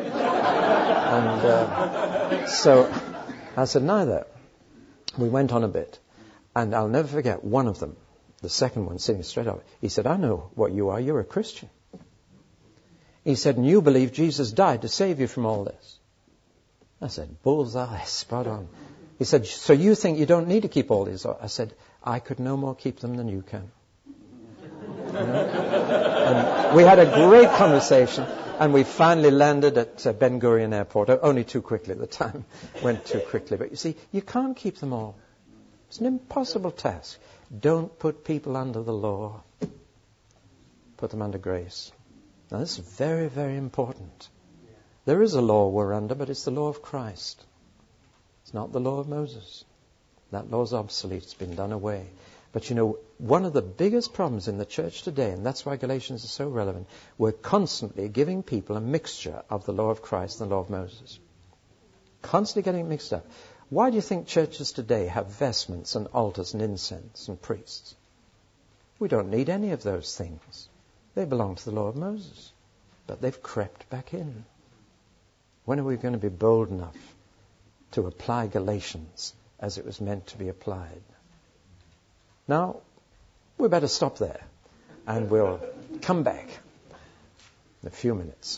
A: And so I said, neither. We went on a bit. And I'll never forget one of them, the second one sitting straight up. He said, I know what you are. You're a Christian. He said, and you believe Jesus died to save you from all this. I said, bullseye, spot on. He said, so you think you don't need to keep all these? I said, I could no more keep them than you can. You know? And we had a great conversation, and we finally landed at Ben Gurion Airport. Only too quickly at the time. Went too quickly. But you see, you can't keep them all. It's an impossible task. Don't put people under the law. Put them under grace. Now, this is very, very important. There is a law we're under, but it's the law of Christ. It's not the law of Moses. That law's obsolete. It's been done away. But you know, one of the biggest problems in the church today, and that's why Galatians is so relevant, we're constantly giving people a mixture of the law of Christ and the law of Moses. Constantly getting it mixed up. Why do you think churches today have vestments and altars and incense and priests? We don't need any of those things. They belong to the law of Moses. But they've crept back in. When are we going to be bold enough to apply Galatians as it was meant to be applied? Now, we better stop there, and we'll come back in a few minutes.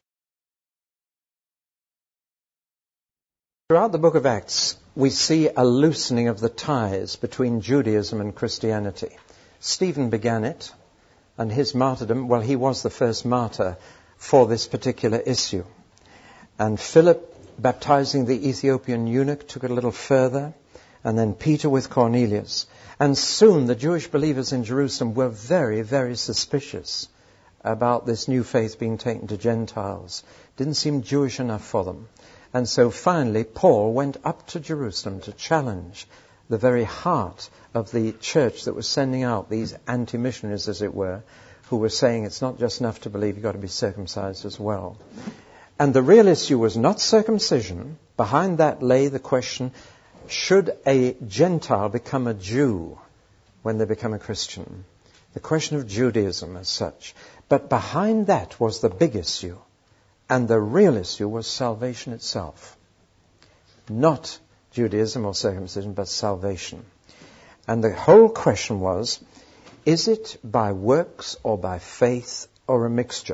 A: Throughout the book of Acts, we see a loosening of the ties between Judaism and Christianity. Stephen began it, and his martyrdom, well, he was the first martyr for this particular issue. And Philip, baptizing the Ethiopian eunuch, took it a little further, and then Peter with Cornelius. And soon the Jewish believers in Jerusalem were very, very suspicious about this new faith being taken to Gentiles. Didn't seem Jewish enough for them. And so finally Paul went up to Jerusalem to challenge the very heart of the church that was sending out these anti-missionaries, as it were, who were saying it's not just enough to believe, you've got to be circumcised as well. And the real issue was not circumcision. Behind that lay the question, should a Gentile become a Jew when they become a Christian? The question of Judaism as such. But behind that was the big issue. And the real issue was salvation itself. Not Judaism or circumcision, but salvation. And the whole question was, is it by works or by faith or a mixture?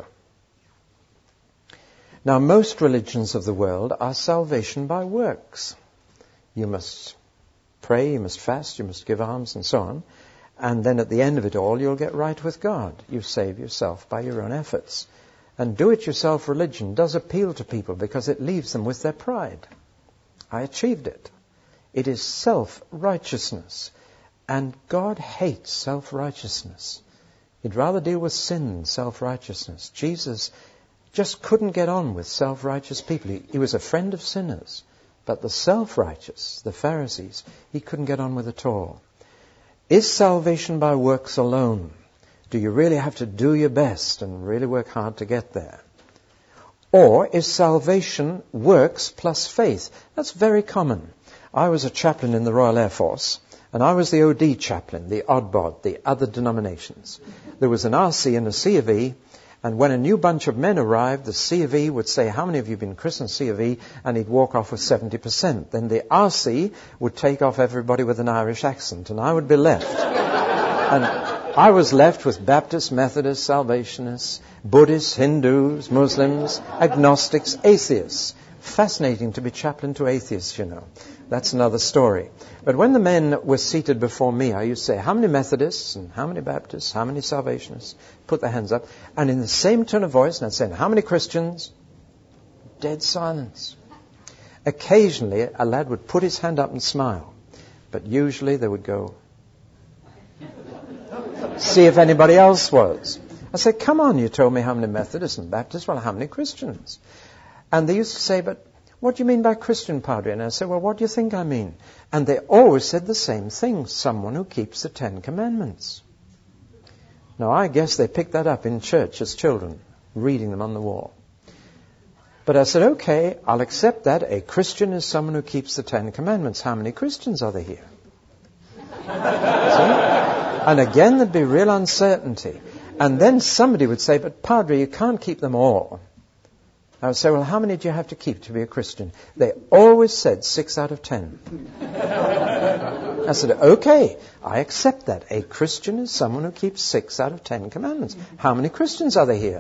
A: Now, most religions of the world are salvation by works. You must pray, you must fast, you must give alms, and so on. And then at the end of it all, you'll get right with God. You save yourself by your own efforts. And do-it-yourself religion does appeal to people because it leaves them with their pride. I achieved it. It is self-righteousness. And God hates self-righteousness. He'd rather deal with sin, self-righteousness. Jesus just couldn't get on with self-righteous people. He was a friend of sinners. But the self-righteous, the Pharisees, he couldn't get on with at all. Is salvation by works alone? Do you really have to do your best and really work hard to get there? Or is salvation works plus faith? That's very common. I was a chaplain in the Royal Air Force, and I was the OD chaplain, the odd bod, the other denominations. There was an RC and a C of E, and when a new bunch of men arrived, the C of E would say, how many of you have been christened C of E? And he'd walk off with 70%. Then the RC would take off everybody with an Irish accent, and I would be left. And I was left with Baptists, Methodists, Salvationists, Buddhists, Hindus, Muslims, agnostics, atheists. Fascinating to be chaplain to atheists, you know. That's another story. But when the men were seated before me, I used to say, how many Methodists and how many Baptists, how many Salvationists? Put their hands up. And in the same tone of voice, and I'd say, how many Christians? Dead silence. Occasionally, a lad would put his hand up and smile. But usually they would go, see if anybody else was. I said, come on, you told me how many Methodists and Baptists. Well, how many Christians? And they used to say, but what do you mean by Christian, Padre? And I said, well, what do you think I mean? And they always said the same thing, someone who keeps the 10 Commandments. Now, I guess they picked that up in church as children, reading them on the wall. But I said, okay, I'll accept that. A Christian is someone who keeps the 10 Commandments. How many Christians are there here? And again, there'd be real uncertainty. And then somebody would say, but Padre, you can't keep them all. I would say, well, how many do you have to keep to be a Christian? They always said 6 out of 10. I said, okay, I accept that. A Christian is someone who keeps 6 out of 10 commandments. How many Christians are there here?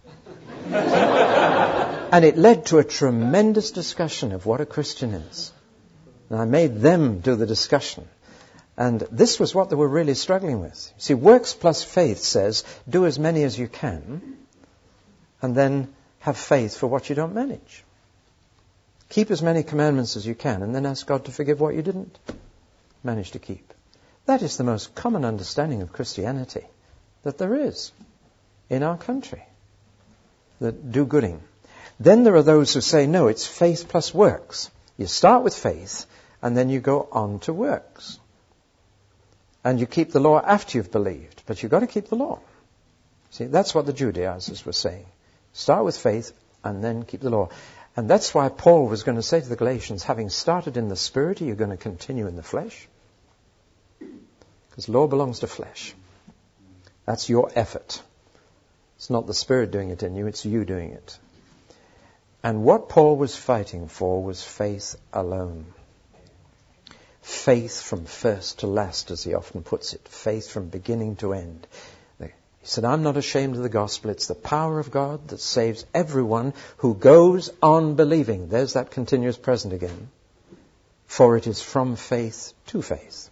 A: And it led to a tremendous discussion of what a Christian is. And I made them do the discussion. And this was what they were really struggling with. See, works plus faith says, do as many as you can, and then have faith for what you don't manage. Keep as many commandments as you can, and then ask God to forgive what you didn't manage to keep. That is the most common understanding of Christianity that there is in our country, that do-gooding. Then there are those who say, no, it's faith plus works. You start with faith, and then you go on to works. And you keep the law after you've believed, but you've got to keep the law. See, that's what the Judaizers were saying. Start with faith and then keep the law. And that's why Paul was going to say to the Galatians, having started in the Spirit, are you going to continue in the flesh? Because law belongs to flesh. That's your effort. It's not the Spirit doing it in you, it's you doing it. And what Paul was fighting for was faith alone. Faith from first to last, as he often puts it. Faith from beginning to end. He said, I'm not ashamed of the gospel. It's the power of God that saves everyone who goes on believing. There's that continuous present again. For it is from faith to faith.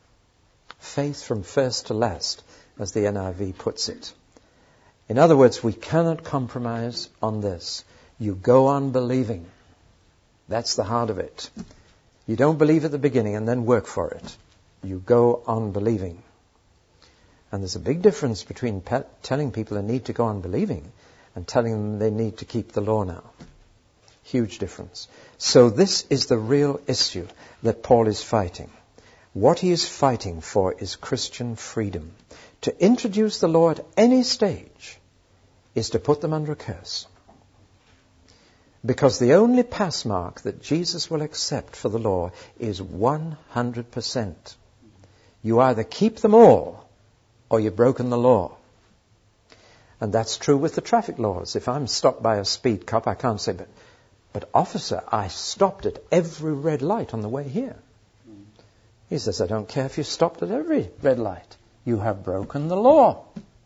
A: Faith from first to last, as the NIV puts it. In other words, we cannot compromise on this. You go on believing. That's the heart of it. You don't believe at the beginning and then work for it. You go on believing. And there's a big difference between telling people they need to go on believing and telling them they need to keep the law now. Huge difference. So this is the real issue that Paul is fighting. What he is fighting for is Christian freedom. To introduce the law at any stage is to put them under a curse. Because the only pass mark that Jesus will accept for the law is 100%. You either keep them all or you've broken the law. And that's true with the traffic laws. If I'm stopped by a speed cop, I can't say, but officer, I stopped at every red light on the way here. He says, I don't care if you stopped at every red light. You have broken the law.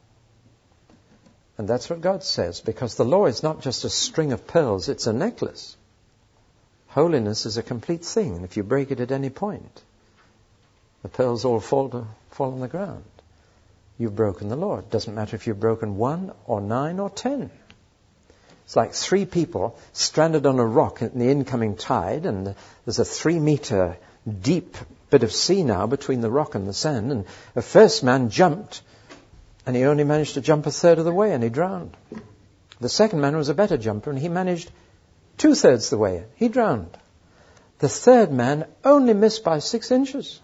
A: And that's what God says, because the law is not just a string of pearls, it's a necklace. Holiness is a complete thing, and if you break it at any point, the pearls all fall on the ground. You've broken the law. It doesn't matter if you've broken 1 or 9 or 10. It's like 3 people stranded on a rock in the incoming tide, and there's a 3-meter deep bit of sea now between the rock and the sand, and the first man jumped and he only managed to jump a third of the way and he drowned. The second man was a better jumper and he managed 2/3 the way. He drowned. The third man only missed by 6 inches.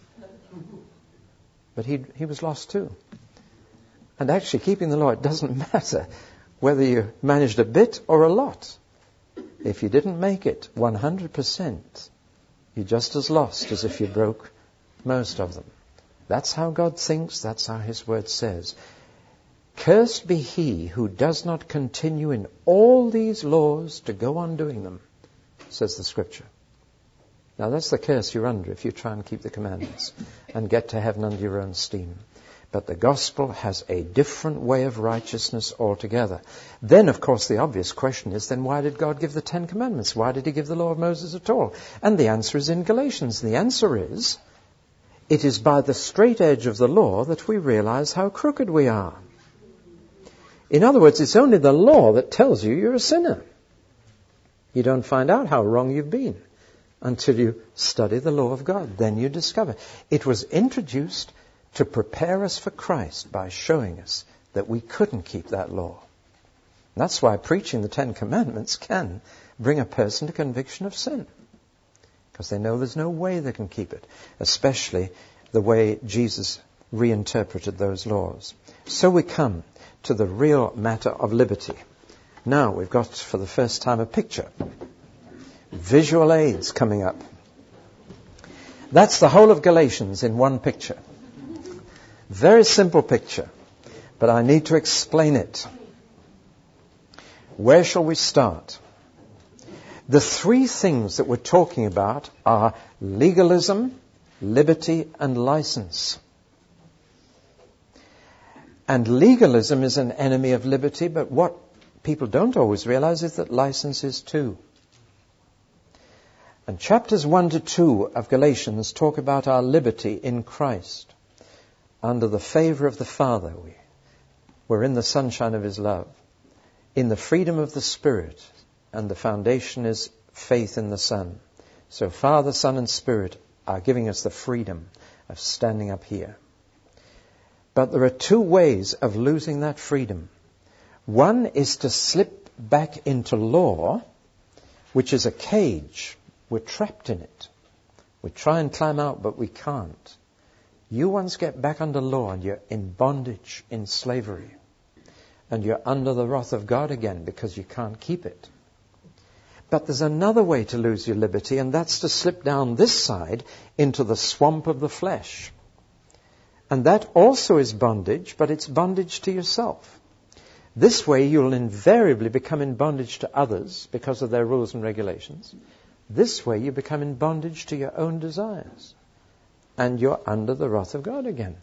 A: But he was lost too. And actually, keeping the law, it doesn't matter whether you managed a bit or a lot. If you didn't make it 100%, you're just as lost as if you broke most of them. That's how God thinks. That's how His Word says. Cursed be he who does not continue in all these laws to go on doing them, says the Scripture. Now that's the curse you're under if you try and keep the commandments and get to heaven under your own steam. But the gospel has a different way of righteousness altogether. Then, of course, the obvious question is, then why did God give the 10 Commandments? Why did He give the law of Moses at all? And the answer is in Galatians. The answer is, it is by the straight edge of the law that we realize how crooked we are. In other words, it's only the law that tells you you're a sinner. You don't find out how wrong you've been until you study the law of God. Then you discover. It was introduced to prepare us for Christ by showing us that we couldn't keep that law. And that's why preaching the 10 Commandments can bring a person to conviction of sin. Because they know there's no way they can keep it. Especially the way Jesus reinterpreted those laws. So we come to the real matter of liberty. Now we've got, for the first time, a picture. Visual aids coming up. That's the whole of Galatians in one picture. Very simple picture, but I need to explain it. Where shall we start? The 3 things that we're talking about are legalism, liberty, and license. And legalism is an enemy of liberty, but what people don't always realize is that license is too. And chapters 1 to 2 of Galatians talk about our liberty in Christ. Under the favor of the Father, we're in the sunshine of His love. In the freedom of the Spirit, and the foundation is faith in the Son. So Father, Son, and Spirit are giving us the freedom of standing up here. But there are 2 ways of losing that freedom. One is to slip back into law, which is a cage. We're trapped in it. We try and climb out, but we can't. You once get back under law and you're in bondage, in slavery. And you're under the wrath of God again because you can't keep it. But there's another way to lose your liberty, and that's to slip down this side into the swamp of the flesh. And that also is bondage, but it's bondage to yourself. This way you'll invariably become in bondage to others because of their rules and regulations. This way you become in bondage to your own desires. And you're under the wrath of God again.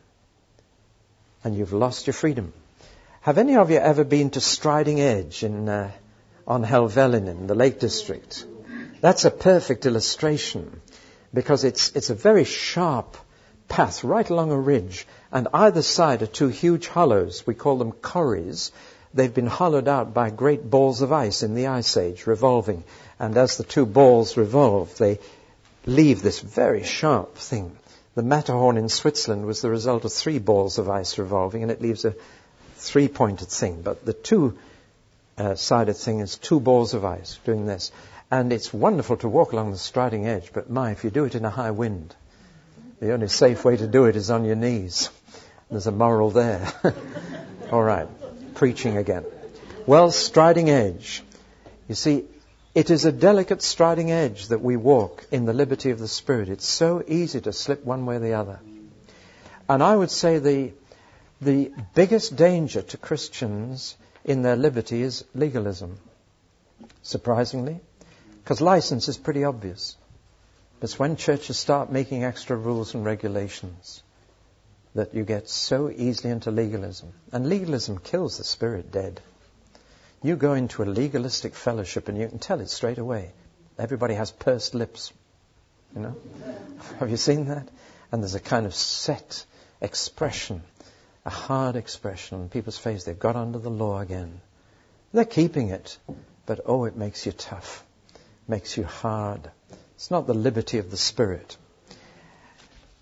A: And you've lost your freedom. Have any of you ever been to Striding Edge on Helvellyn, the Lake District? That's a perfect illustration because it's a very sharp path right along a ridge, and either side are 2 huge hollows. We call them corries. They've been hollowed out by great balls of ice in the Ice Age, revolving. And as the 2 balls revolve, they leave this very sharp thing. The Matterhorn in Switzerland was the result of 3 balls of ice revolving, and it leaves a 3-pointed thing. But the 2-sided thing is 2 balls of ice doing this. And it's wonderful to walk along the Striding Edge, but if you do it in a high wind, the only safe way to do it is on your knees. There's a moral there. All right, preaching again. Well, Striding Edge. You see, it is a delicate striding edge that we walk in the liberty of the Spirit. It's so easy to slip one way or the other. And I would say the biggest danger to Christians in their liberty is legalism, surprisingly, because license is pretty obvious. It's when churches start making extra rules and regulations that you get so easily into legalism. And legalism kills the Spirit dead. You go into a legalistic fellowship and you can tell it straight away. Everybody has pursed lips. You know? Have you seen that? And there's a kind of set expression, a hard expression on people's face. They've got under the law again. They're keeping it, but it makes you tough. Makes you hard. It's not the liberty of the Spirit.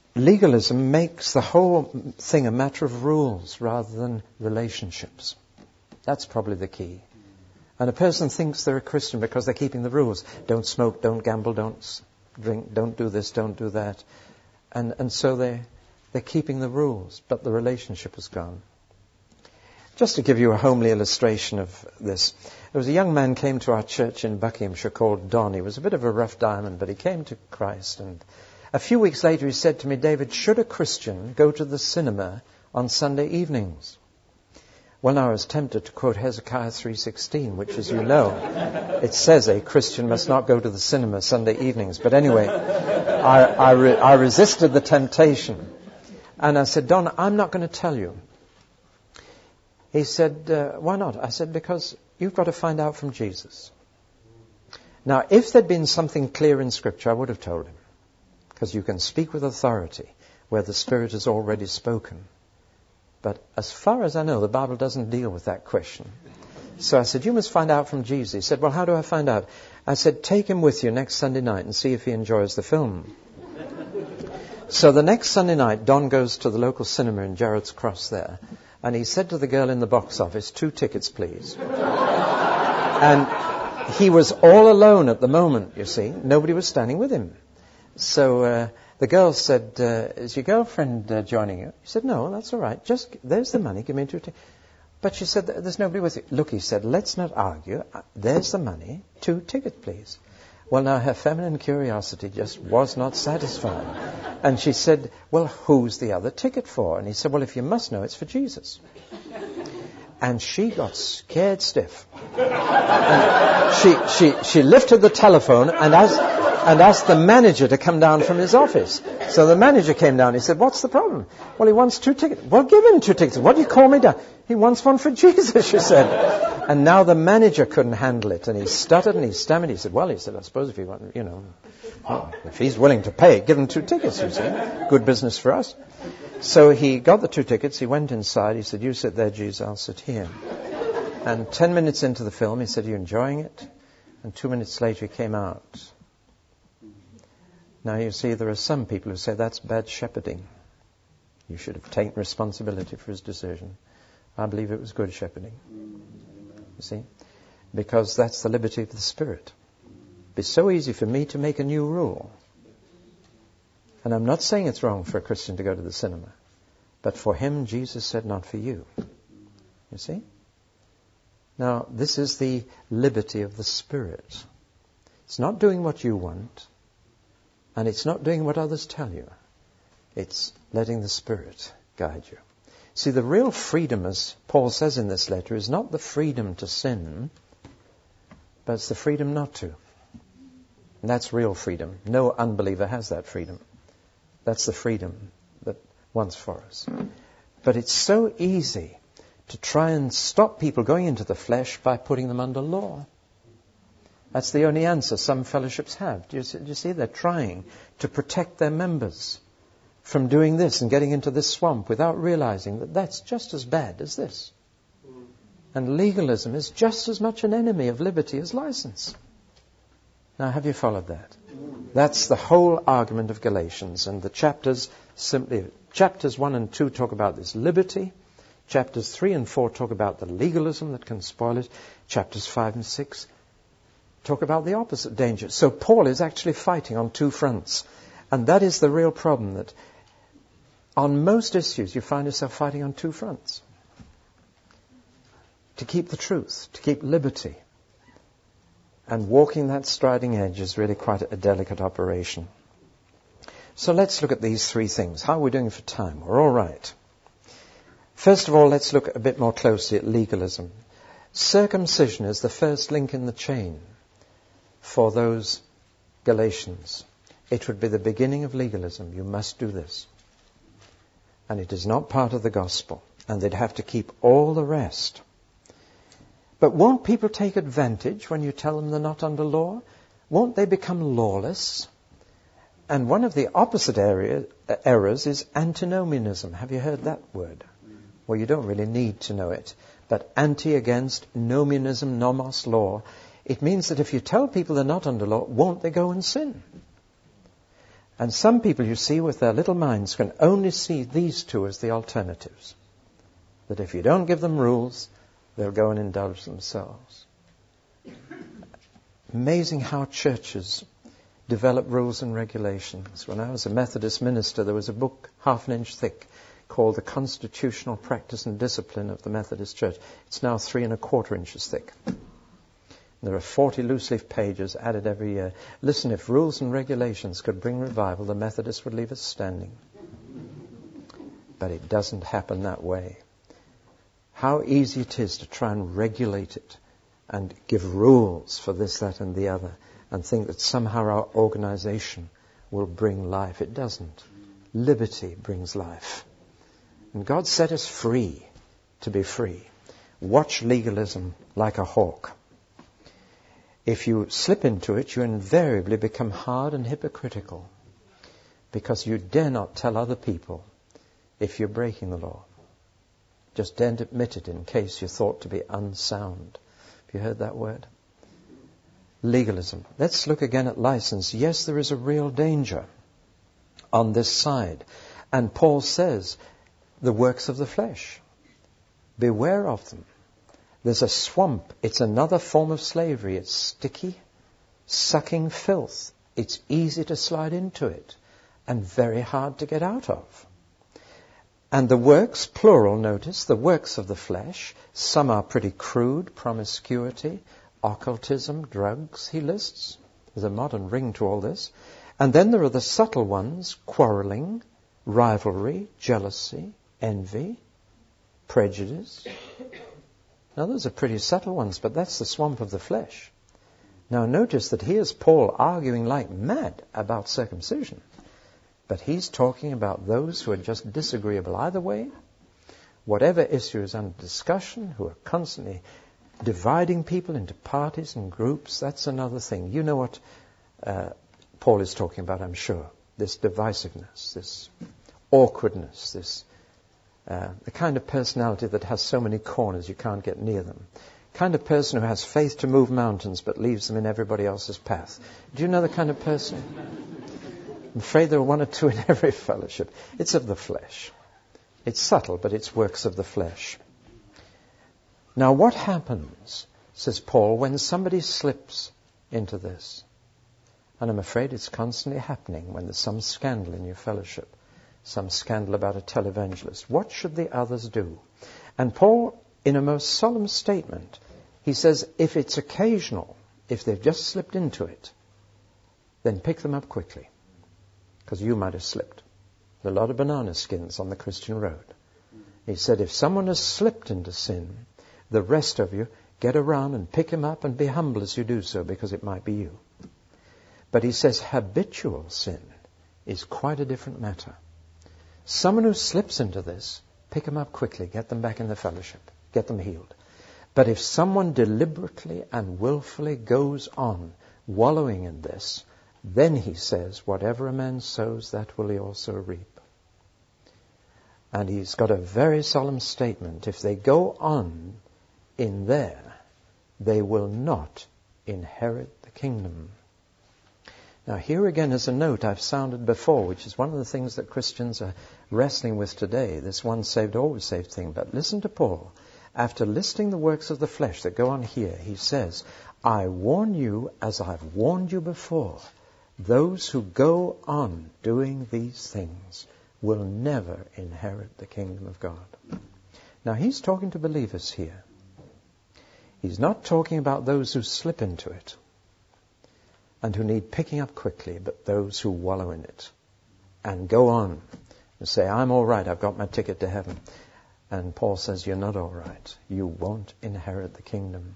A: legalism makes the whole thing a matter of rules rather than relationships. That's probably the key. And a person thinks they're a Christian because they're keeping the rules. Don't smoke, don't gamble, don't drink, don't do this, don't do that. And so they're keeping the rules, but the relationship is gone. Just to give you a homely illustration of this, there was a young man came to our church in Buckinghamshire called Don. He was a bit of a rough diamond, but he came to Christ. And a few weeks later he said to me, David, should a Christian go to the cinema on Sunday evenings? Well, now I was tempted to quote Hezekiah 3:16, which, as you know, it says a Christian must not go to the cinema Sunday evenings. But anyway, I resisted the temptation. And I said, Don, I'm not going to tell you. He said, why not? I said, because you've got to find out from Jesus. Now, if there'd been something clear in Scripture, I would have told him. Because you can speak with authority where the Spirit has already spoken. But as far as I know, the Bible doesn't deal with that question. So I said, you must find out from Jesus. He said, well, how do I find out? I said, take him with you next Sunday night and see if he enjoys the film. So the next Sunday night, Don goes to the local cinema in Gerrard's Cross there. And he said to the girl in the box office, 2 tickets, please. And he was all alone at the moment, you see. Nobody was standing with him. So the girl said, is your girlfriend joining you? He said, no, that's all right. Just, there's the money, give me 2 tickets. But she said, there's nobody with you. Look, he said, let's not argue. There's the money, 2 tickets, please. Well, now her feminine curiosity just was not satisfied. And she said, well, who's the other ticket for? And he said, well, if you must know, it's for Jesus. And she got scared stiff. And she lifted the telephone and asked the manager to come down from his office. So the manager came down. He said, what's the problem? Well, he wants 2 tickets. Well, give him 2 tickets. What do you call me down? He wants one for Jesus, she said. And now the manager couldn't handle it. And he stuttered and he stammered. He said, I suppose if he want, if he's willing to pay, give him 2 tickets, you see. Good business for us. So he got the 2 tickets. He went inside. He said, you sit there, Jesus, I'll sit here. And 10 minutes into the film, he said, are you enjoying it? And 2 minutes later, he came out. Now, you see, there are some people who say that's bad shepherding. You should have taken responsibility for his decision. I believe it was good shepherding. You see? Because that's the liberty of the Spirit. It'd be so easy for me to make a new rule. And I'm not saying it's wrong for a Christian to go to the cinema. But for him, Jesus said, not for you. You see? Now, this is the liberty of the Spirit. It's not doing what you want. And it's not doing what others tell you. It's letting the Spirit guide you. See, the real freedom, as Paul says in this letter, is not the freedom to sin, but it's the freedom not to. And that's real freedom. No unbeliever has that freedom. That's the freedom that wants for us. But it's so easy to try and stop people going into the flesh by putting them under law. That's the only answer some fellowships have. Do you see? They're trying to protect their members from doing this and getting into this swamp without realizing that that's just as bad as this. And legalism is just as much an enemy of liberty as license. Now, have you followed that? That's the whole argument of Galatians. And the chapters 1 and 2 talk about this liberty. Chapters 3 and 4 talk about the legalism that can spoil it. Chapters 5 and 6 talk about the opposite danger. So Paul is actually fighting on 2 fronts. And that is the real problem, that on most issues you find yourself fighting on 2 fronts. To keep the truth, to keep liberty. And walking that striding edge is really quite a delicate operation. So let's look at these 3 things. How are we doing for time? We're all right. First of all, let's look a bit more closely at legalism. Circumcision is the first link in the chain for those Galatians. It would be the beginning of legalism. You must do this. And it is not part of the gospel. And they'd have to keep all the rest. But won't people take advantage when you tell them they're not under law? Won't they become lawless? And one of the opposite errors is antinomianism. Have you heard that word? Well, you don't really need to know it. But anti against, nomianism, nomos, law. It means that if you tell people they're not under law, won't they go and sin? And some people, you see, with their little minds can only see these two as the alternatives. That if you don't give them rules, they'll go and indulge themselves. Amazing how churches develop rules and regulations. When I was a Methodist minister, there was a book half an inch thick called The Constitutional Practice and Discipline of the Methodist Church. It's now 3 1/4 inches thick. There are 40 loose-leaf pages added every year. Listen, if rules and regulations could bring revival, the Methodists would leave us standing. But it doesn't happen that way. How easy it is to try and regulate it and give rules for this, that, and the other, and think that somehow our organization will bring life. It doesn't. Liberty brings life. And God set us free to be free. Watch legalism like a hawk. If you slip into it, you invariably become hard and hypocritical, because you dare not tell other people if you're breaking the law. Just daren't admit it in case you're thought to be unsound. Have you heard that word? Legalism. Let's look again at license. Yes, there is a real danger on this side. And Paul says, the works of the flesh, beware of them. There's a swamp. It's another form of slavery. It's sticky, sucking filth. It's easy to slide into it and very hard to get out of. And the works, plural, notice, the works of the flesh, some are pretty crude: promiscuity, occultism, drugs, he lists. There's a modern ring to all this. And then there are the subtle ones: quarreling, rivalry, jealousy, envy, prejudice. Now those are pretty subtle ones, but that's the swamp of the flesh. Now notice that here's Paul arguing like mad about circumcision. But he's talking about those who are just disagreeable either way, whatever issue is under discussion, who are constantly dividing people into parties and groups. That's another thing. You know what Paul is talking about, I'm sure. This divisiveness, this awkwardness, this the kind of personality that has so many corners you can't get near them. Kind of person who has faith to move mountains but leaves them in everybody else's path. Do you know the kind of person? I'm afraid there are one or two in every fellowship. It's of the flesh. It's subtle, but it's works of the flesh. Now what happens, says Paul, when somebody slips into this? And I'm afraid it's constantly happening when there's some scandal in your fellowship, some scandal about a televangelist. What should the others do? And Paul, in a most solemn statement, he says, if it's occasional, if they've just slipped into it, then pick them up quickly, because you might have slipped. There are a lot of banana skins on the Christian road. He said, if someone has slipped into sin, the rest of you get around and pick him up and be humble as you do so, because it might be you. But he says habitual sin is quite a different matter. Someone who slips into this, pick them up quickly, get them back in the fellowship, get them healed. But if someone deliberately and willfully goes on wallowing in this, then he says, whatever a man sows, that will he also reap. And he's got a very solemn statement. If they go on in there, they will not inherit the kingdom. Now here again is a note I've sounded before, which is one of the things that Christians are wrestling with today, this once saved, always saved thing. But listen to Paul. After listing the works of the flesh that go on here, he says, I warn you, as I've warned you before, those who go on doing these things will never inherit the kingdom of God. Now he's talking to believers here. He's not talking about those who slip into it and who need picking up quickly, but those who wallow in it and go on and say, I'm all right, I've got my ticket to heaven. And Paul says, you're not all right. You won't inherit the kingdom.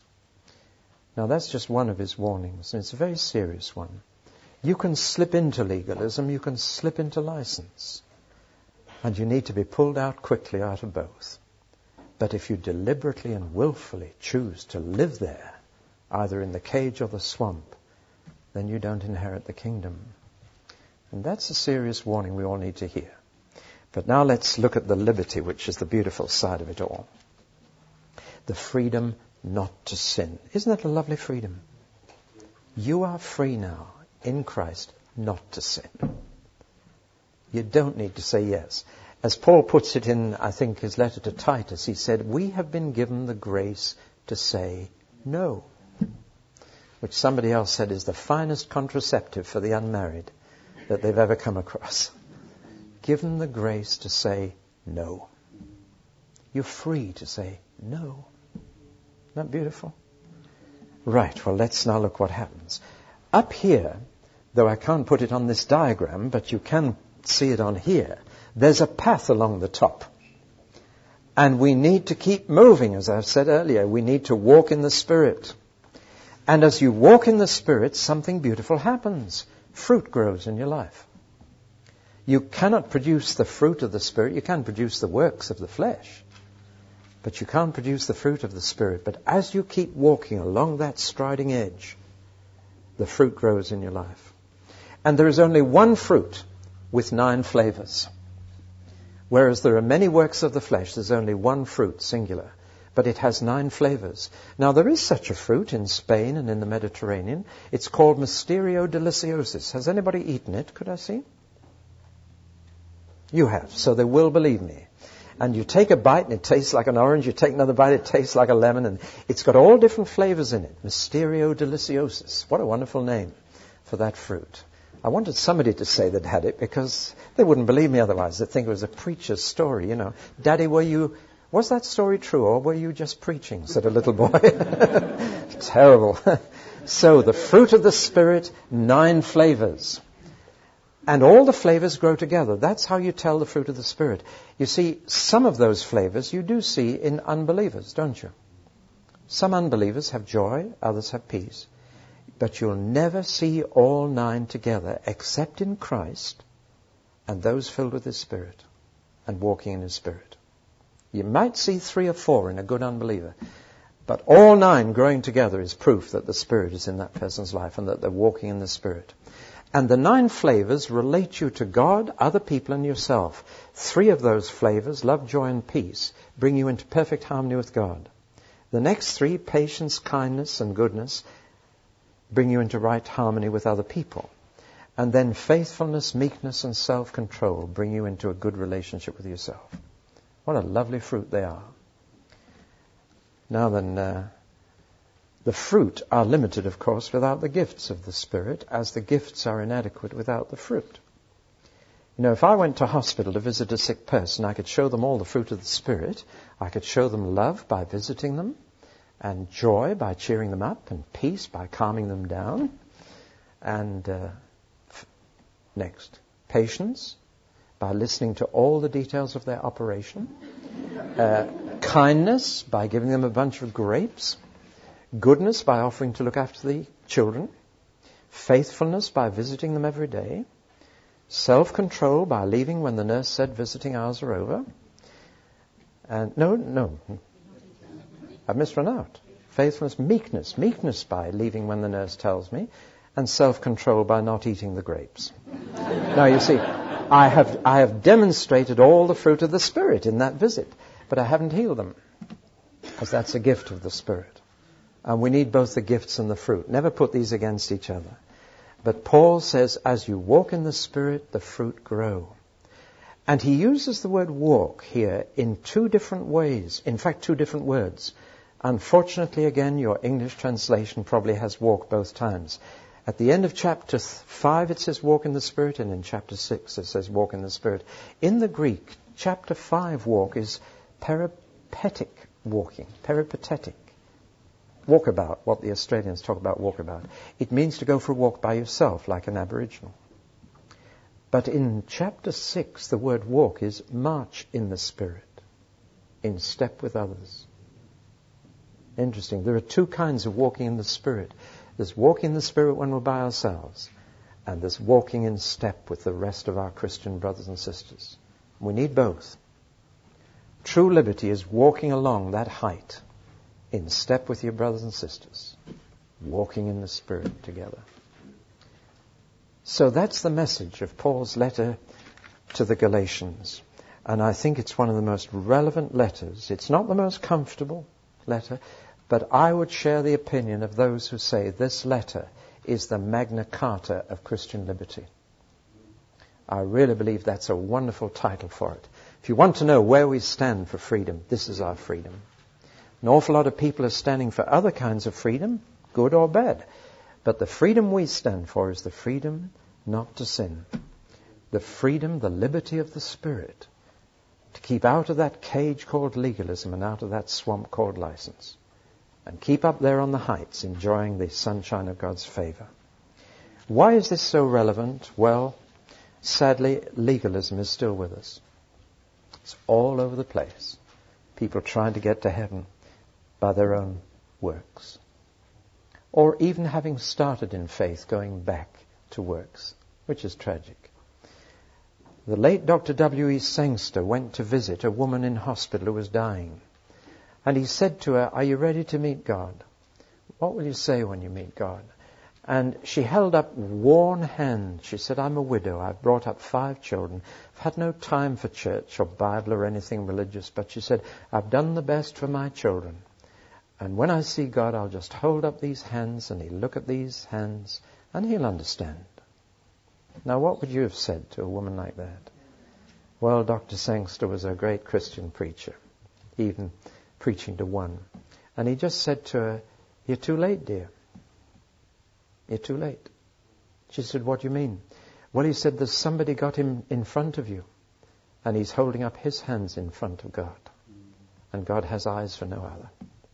A: Now that's just one of his warnings, and it's a very serious one. You can slip into legalism, you can slip into license, and you need to be pulled out quickly out of both. But if you deliberately and willfully choose to live there, either in the cage or the swamp, then you don't inherit the kingdom. And that's a serious warning we all need to hear. But now let's look at the liberty, which is the beautiful side of it all. The freedom not to sin. Isn't that a lovely freedom? You are free now in Christ not to sin. You don't need to say yes. As Paul puts it in, I think, his letter to Titus, he said, we have been given the grace to say no, which somebody else said is the finest contraceptive for the unmarried that they've ever come across. Given the grace to say no. You're free to say no. Isn't that beautiful? Right, well, let's now look what happens. Up here, though I can't put it on this diagram, but you can see it on here, there's a path along the top. And we need to keep moving, as I've said earlier. We need to walk in the Spirit. And as you walk in the Spirit, something beautiful happens. Fruit grows in your life. You cannot produce the fruit of the Spirit. You can produce the works of the flesh. But you can't produce the fruit of the Spirit. But as you keep walking along that striding edge, the fruit grows in your life. And there is only one fruit with 9 flavors. Whereas there are many works of the flesh, there's only one fruit, singular. But it has 9 flavors. Now, there is such a fruit in Spain and in the Mediterranean. It's called Mysterio Deliciosus. Has anybody eaten it? Could I see? You have, so they will believe me. And you take a bite and it tastes like an orange. You take another bite, it tastes like a lemon. And it's got all different flavors in it. Mysterio Deliciosus. What a wonderful name for that fruit. I wanted somebody to say that had it because they wouldn't believe me otherwise. They'd think it was a preacher's story, you know. Daddy, was that story true or were you just preaching? Said a little boy. Terrible. So the fruit of the Spirit, 9 flavors. And all the flavors grow together. That's how you tell the fruit of the Spirit. You see, some of those flavors you do see in unbelievers, don't you? Some unbelievers have joy, others have peace. But you'll never see all 9 together except in Christ and those filled with His Spirit and walking in His Spirit. You might see 3 or 4 in a good unbeliever, but all 9 growing together is proof that the Spirit is in that person's life and that they're walking in the Spirit. And the 9 flavors relate you to God, other people, and yourself. 3 of those flavors, love, joy, and peace, bring you into perfect harmony with God. The next 3, patience, kindness, and goodness, bring you into right harmony with other people. And then faithfulness, meekness, and self-control bring you into a good relationship with yourself. What a lovely fruit they are. Now then, the fruit are limited, of course, without the gifts of the Spirit, as the gifts are inadequate without the fruit. You know, if I went to hospital to visit a sick person, I could show them all the fruit of the Spirit. I could show them love by visiting them, and joy by cheering them up, and peace by calming them down. And next, patience by listening to all the details of their operation. Kindness by giving them a bunch of grapes. Goodness by offering to look after the children. Faithfulness by visiting them every day. Self-control by leaving when the nurse said visiting hours are over. And no. I've misrun out. Faithfulness, meekness. Meekness by leaving when the nurse tells me. And self-control by not eating the grapes. Now, you see, I have demonstrated all the fruit of the Spirit in that visit. But I haven't healed them. Because that's a gift of the Spirit. And we need both the gifts and the fruit. Never put these against each other. But Paul says, as you walk in the Spirit, the fruit grow. And he uses the word walk here in 2 different ways. In fact, 2 different words. Unfortunately, again, your English translation probably has walk both times. At the end of chapter 5, it says walk in the Spirit, and in chapter 6, it says walk in the Spirit. In the Greek, chapter 5 walk is peripatetic walking, peripatetic. Walkabout, what the Australians talk about walkabout. It means to go for a walk by yourself, like an Aboriginal. But in chapter 6, the word walk is march in the Spirit, in step with others. Interesting. There are 2 kinds of walking in the Spirit. There's walking in the Spirit when we're by ourselves, and there's walking in step with the rest of our Christian brothers and sisters. We need both. True liberty is walking along that height, in step with your brothers and sisters, walking in the Spirit together. So that's the message of Paul's letter to the Galatians. And I think it's one of the most relevant letters. It's not the most comfortable letter, but I would share the opinion of those who say this letter is the Magna Carta of Christian liberty. I really believe that's a wonderful title for it. If you want to know where we stand for freedom, this is our freedom. An awful lot of people are standing for other kinds of freedom, good or bad. But the freedom we stand for is the freedom not to sin. The freedom, the liberty of the Spirit, to keep out of that cage called legalism and out of that swamp called license, and keep up there on the heights enjoying the sunshine of God's favor. Why is this so relevant? Well, sadly, legalism is still with us. It's all over the place. People trying to get to heaven by their own works. Or even having started in faith, going back to works, which is tragic. The late Dr. W.E. Sangster went to visit a woman in hospital who was dying. And he said to her, "Are you ready to meet God? What will you say when you meet God?" And she held up worn hands. She said, "I'm a widow. I've brought up 5 children. I've had no time for church or Bible or anything religious." But she said, "I've done the best for my children. And when I see God, I'll just hold up these hands and He'll look at these hands and He'll understand." Now, what would you have said to a woman like that? Well, Dr. Sangster was a great Christian preacher, even preaching to one. And he just said to her, "You're too late, dear. You're too late." She said, "What do you mean?" Well, he said, "There's somebody got him in front of you, and he's holding up his hands in front of God. And God has eyes for no other."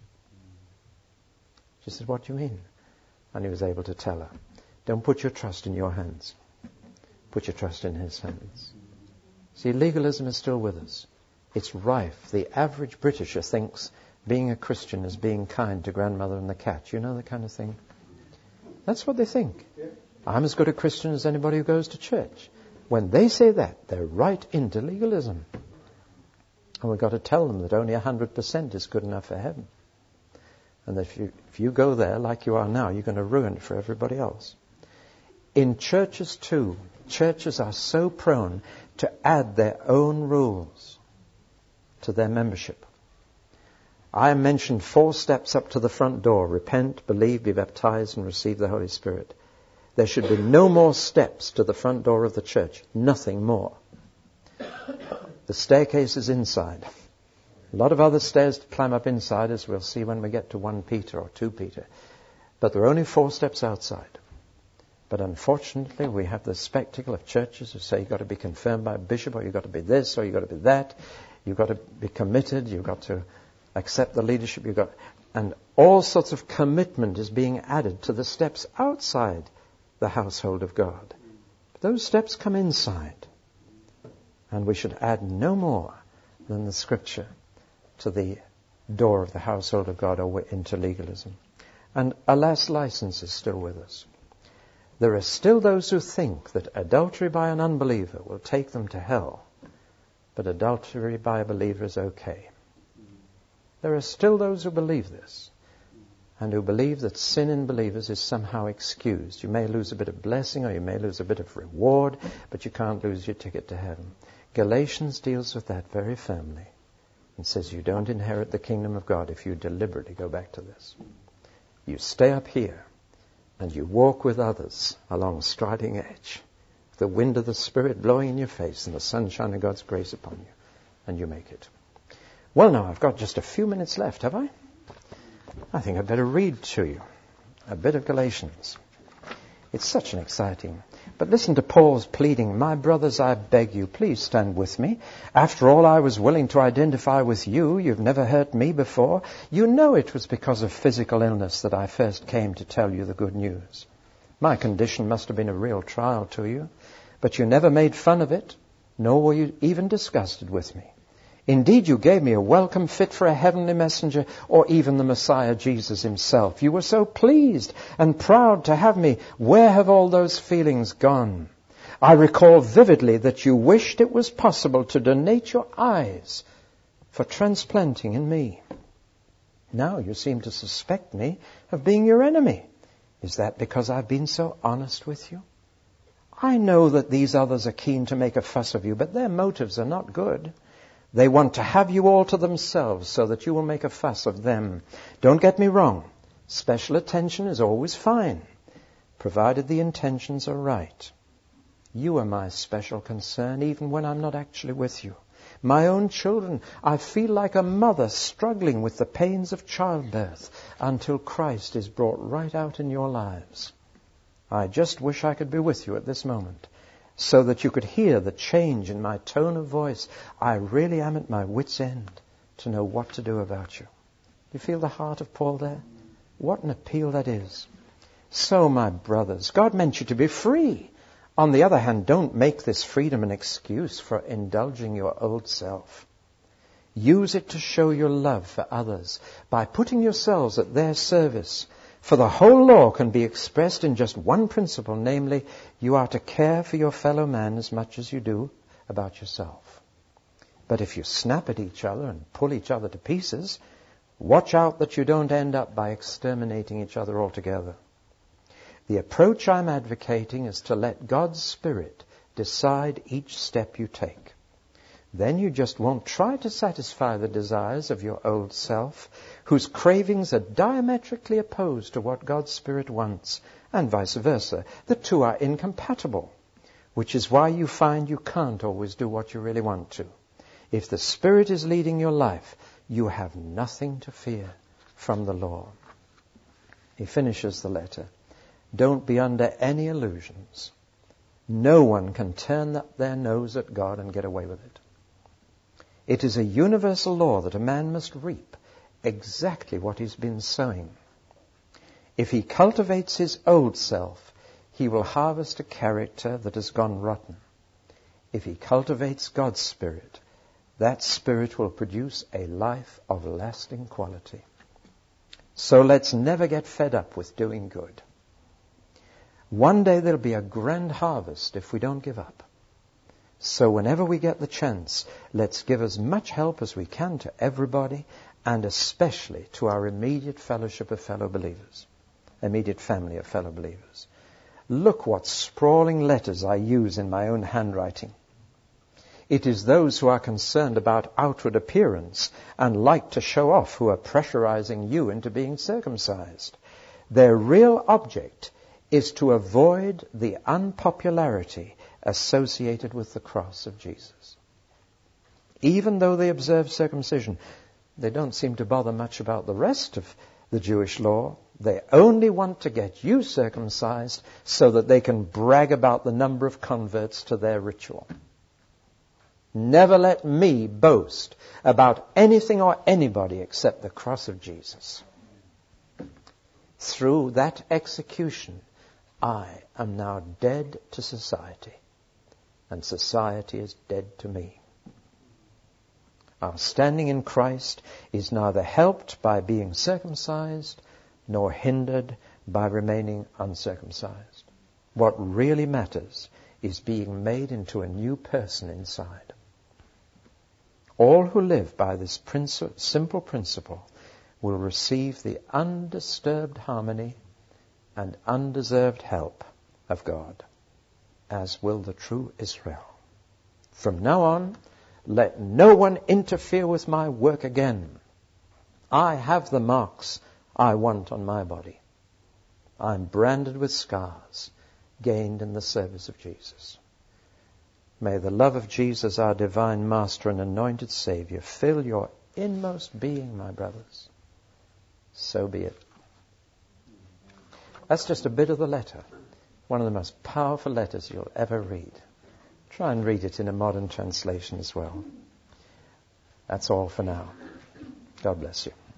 A: She said, "What do you mean?" And he was able to tell her, "Don't put your trust in your hands. Put your trust in His hands." See, legalism is still with us. It's rife. The average Britisher thinks being a Christian is being kind to grandmother and the cat. You know that kind of thing? That's what they think. I'm as good a Christian as anybody who goes to church. When they say that, they're right into legalism. And we've got to tell them that only 100% is good enough for heaven. And that if you go there like you are now, you're going to ruin it for everybody else. In churches too, churches are so prone to add their own rules to their membership. I mentioned 4 steps up to the front door: repent, believe, be baptized, and receive the Holy Spirit. There should be no more steps to the front door of the church. Nothing more. The staircase is inside. A lot of other stairs to climb up inside, as we'll see when we get to 1 Peter or 2 Peter. But there are only 4 steps outside. But unfortunately, we have the spectacle of churches who say you've got to be confirmed by a bishop, or you've got to be this, or you've got to be that. You've got to be committed. You've got to accept the leadership. And all sorts of commitment is being added to the steps outside the household of God. But those steps come inside. And we should add no more than the Scripture to the door of the household of God, or into legalism. And alas, license is still with us. There are still those who think that adultery by an unbeliever will take them to hell, but adultery by a believer is okay. There are still those who believe this, and who believe that sin in believers is somehow excused. You may lose a bit of blessing, or you may lose a bit of reward, but you can't lose your ticket to heaven. Galatians deals with that very firmly and says you don't inherit the kingdom of God if you deliberately go back to this. You stay up here, and you walk with others along a striding edge, the wind of the Spirit blowing in your face and the sunshine of God's grace upon you, and you make it. Well, now, I've got just a few minutes left, have I? I think I'd better read to you a bit of Galatians. It's such an exciting... But listen to Paul's pleading, "My brothers, I beg you, please stand with me. After all, I was willing to identify with you. You've never hurt me before. You know it was because of physical illness that I first came to tell you the good news. My condition must have been a real trial to you, but you never made fun of it, nor were you even disgusted with me. Indeed, you gave me a welcome fit for a heavenly messenger, or even the Messiah Jesus himself. You were so pleased and proud to have me. Where have all those feelings gone? I recall vividly that you wished it was possible to donate your eyes for transplanting in me. Now you seem to suspect me of being your enemy. Is that because I've been so honest with you? I know that these others are keen to make a fuss of you, but their motives are not good. They want to have you all to themselves so that you will make a fuss of them. Don't get me wrong. Special attention is always fine, provided the intentions are right. You are my special concern, even when I'm not actually with you. My own children, I feel like a mother struggling with the pains of childbirth until Christ is brought right out in your lives. I just wish I could be with you at this moment, so that you could hear the change in my tone of voice. I really am at my wit's end to know what to do about you. You feel the heart of Paul there? What an appeal that is. So, my brothers, God meant you to be free. On the other hand, don't make this freedom an excuse for indulging your old self. Use it to show your love for others by putting yourselves at their service. For the whole law can be expressed in just one principle, namely, you are to care for your fellow man as much as you do about yourself. But if you snap at each other and pull each other to pieces, watch out that you don't end up by exterminating each other altogether. The approach I'm advocating is to let God's Spirit decide each step you take. Then you just won't try to satisfy the desires of your old self, whose cravings are diametrically opposed to what God's Spirit wants, and vice versa. The two are incompatible, which is why you find you can't always do what you really want to. If the Spirit is leading your life, you have nothing to fear from the law. He finishes the letter. Don't be under any illusions. No one can turn up their nose at God and get away with it. It is a universal law that a man must reap exactly what he's been sowing. If he cultivates his old self, he will harvest a character that has gone rotten. If he cultivates God's Spirit, that Spirit will produce a life of lasting quality. So let's never get fed up with doing good. One day there'll be a grand harvest if we don't give up. So whenever we get the chance, let's give as much help as we can to everybody, and especially to our immediate fellowship of fellow believers, immediate family of fellow believers. Look what sprawling letters I use in my own handwriting. It is those who are concerned about outward appearance and like to show off who are pressurizing you into being circumcised. Their real object is to avoid the unpopularity associated with the cross of Jesus. Even though they observe circumcision, they don't seem to bother much about the rest of the Jewish law. They only want to get you circumcised so that they can brag about the number of converts to their ritual. Never let me boast about anything or anybody except the cross of Jesus. Through that execution, I am now dead to society, and society is dead to me. Our standing in Christ is neither helped by being circumcised nor hindered by remaining uncircumcised. What really matters is being made into a new person inside. All who live by this simple principle will receive the undisturbed harmony and undeserved help of God, as will the true Israel. From now on, let no one interfere with my work again. I have the marks I want on my body. I'm branded with scars gained in the service of Jesus. May the love of Jesus, our divine Master and anointed Savior, fill your inmost being, my brothers. So be it. That's just a bit of the letter. One of the most powerful letters you'll ever read. Try and read it in a modern translation as well. That's all for now. God bless you.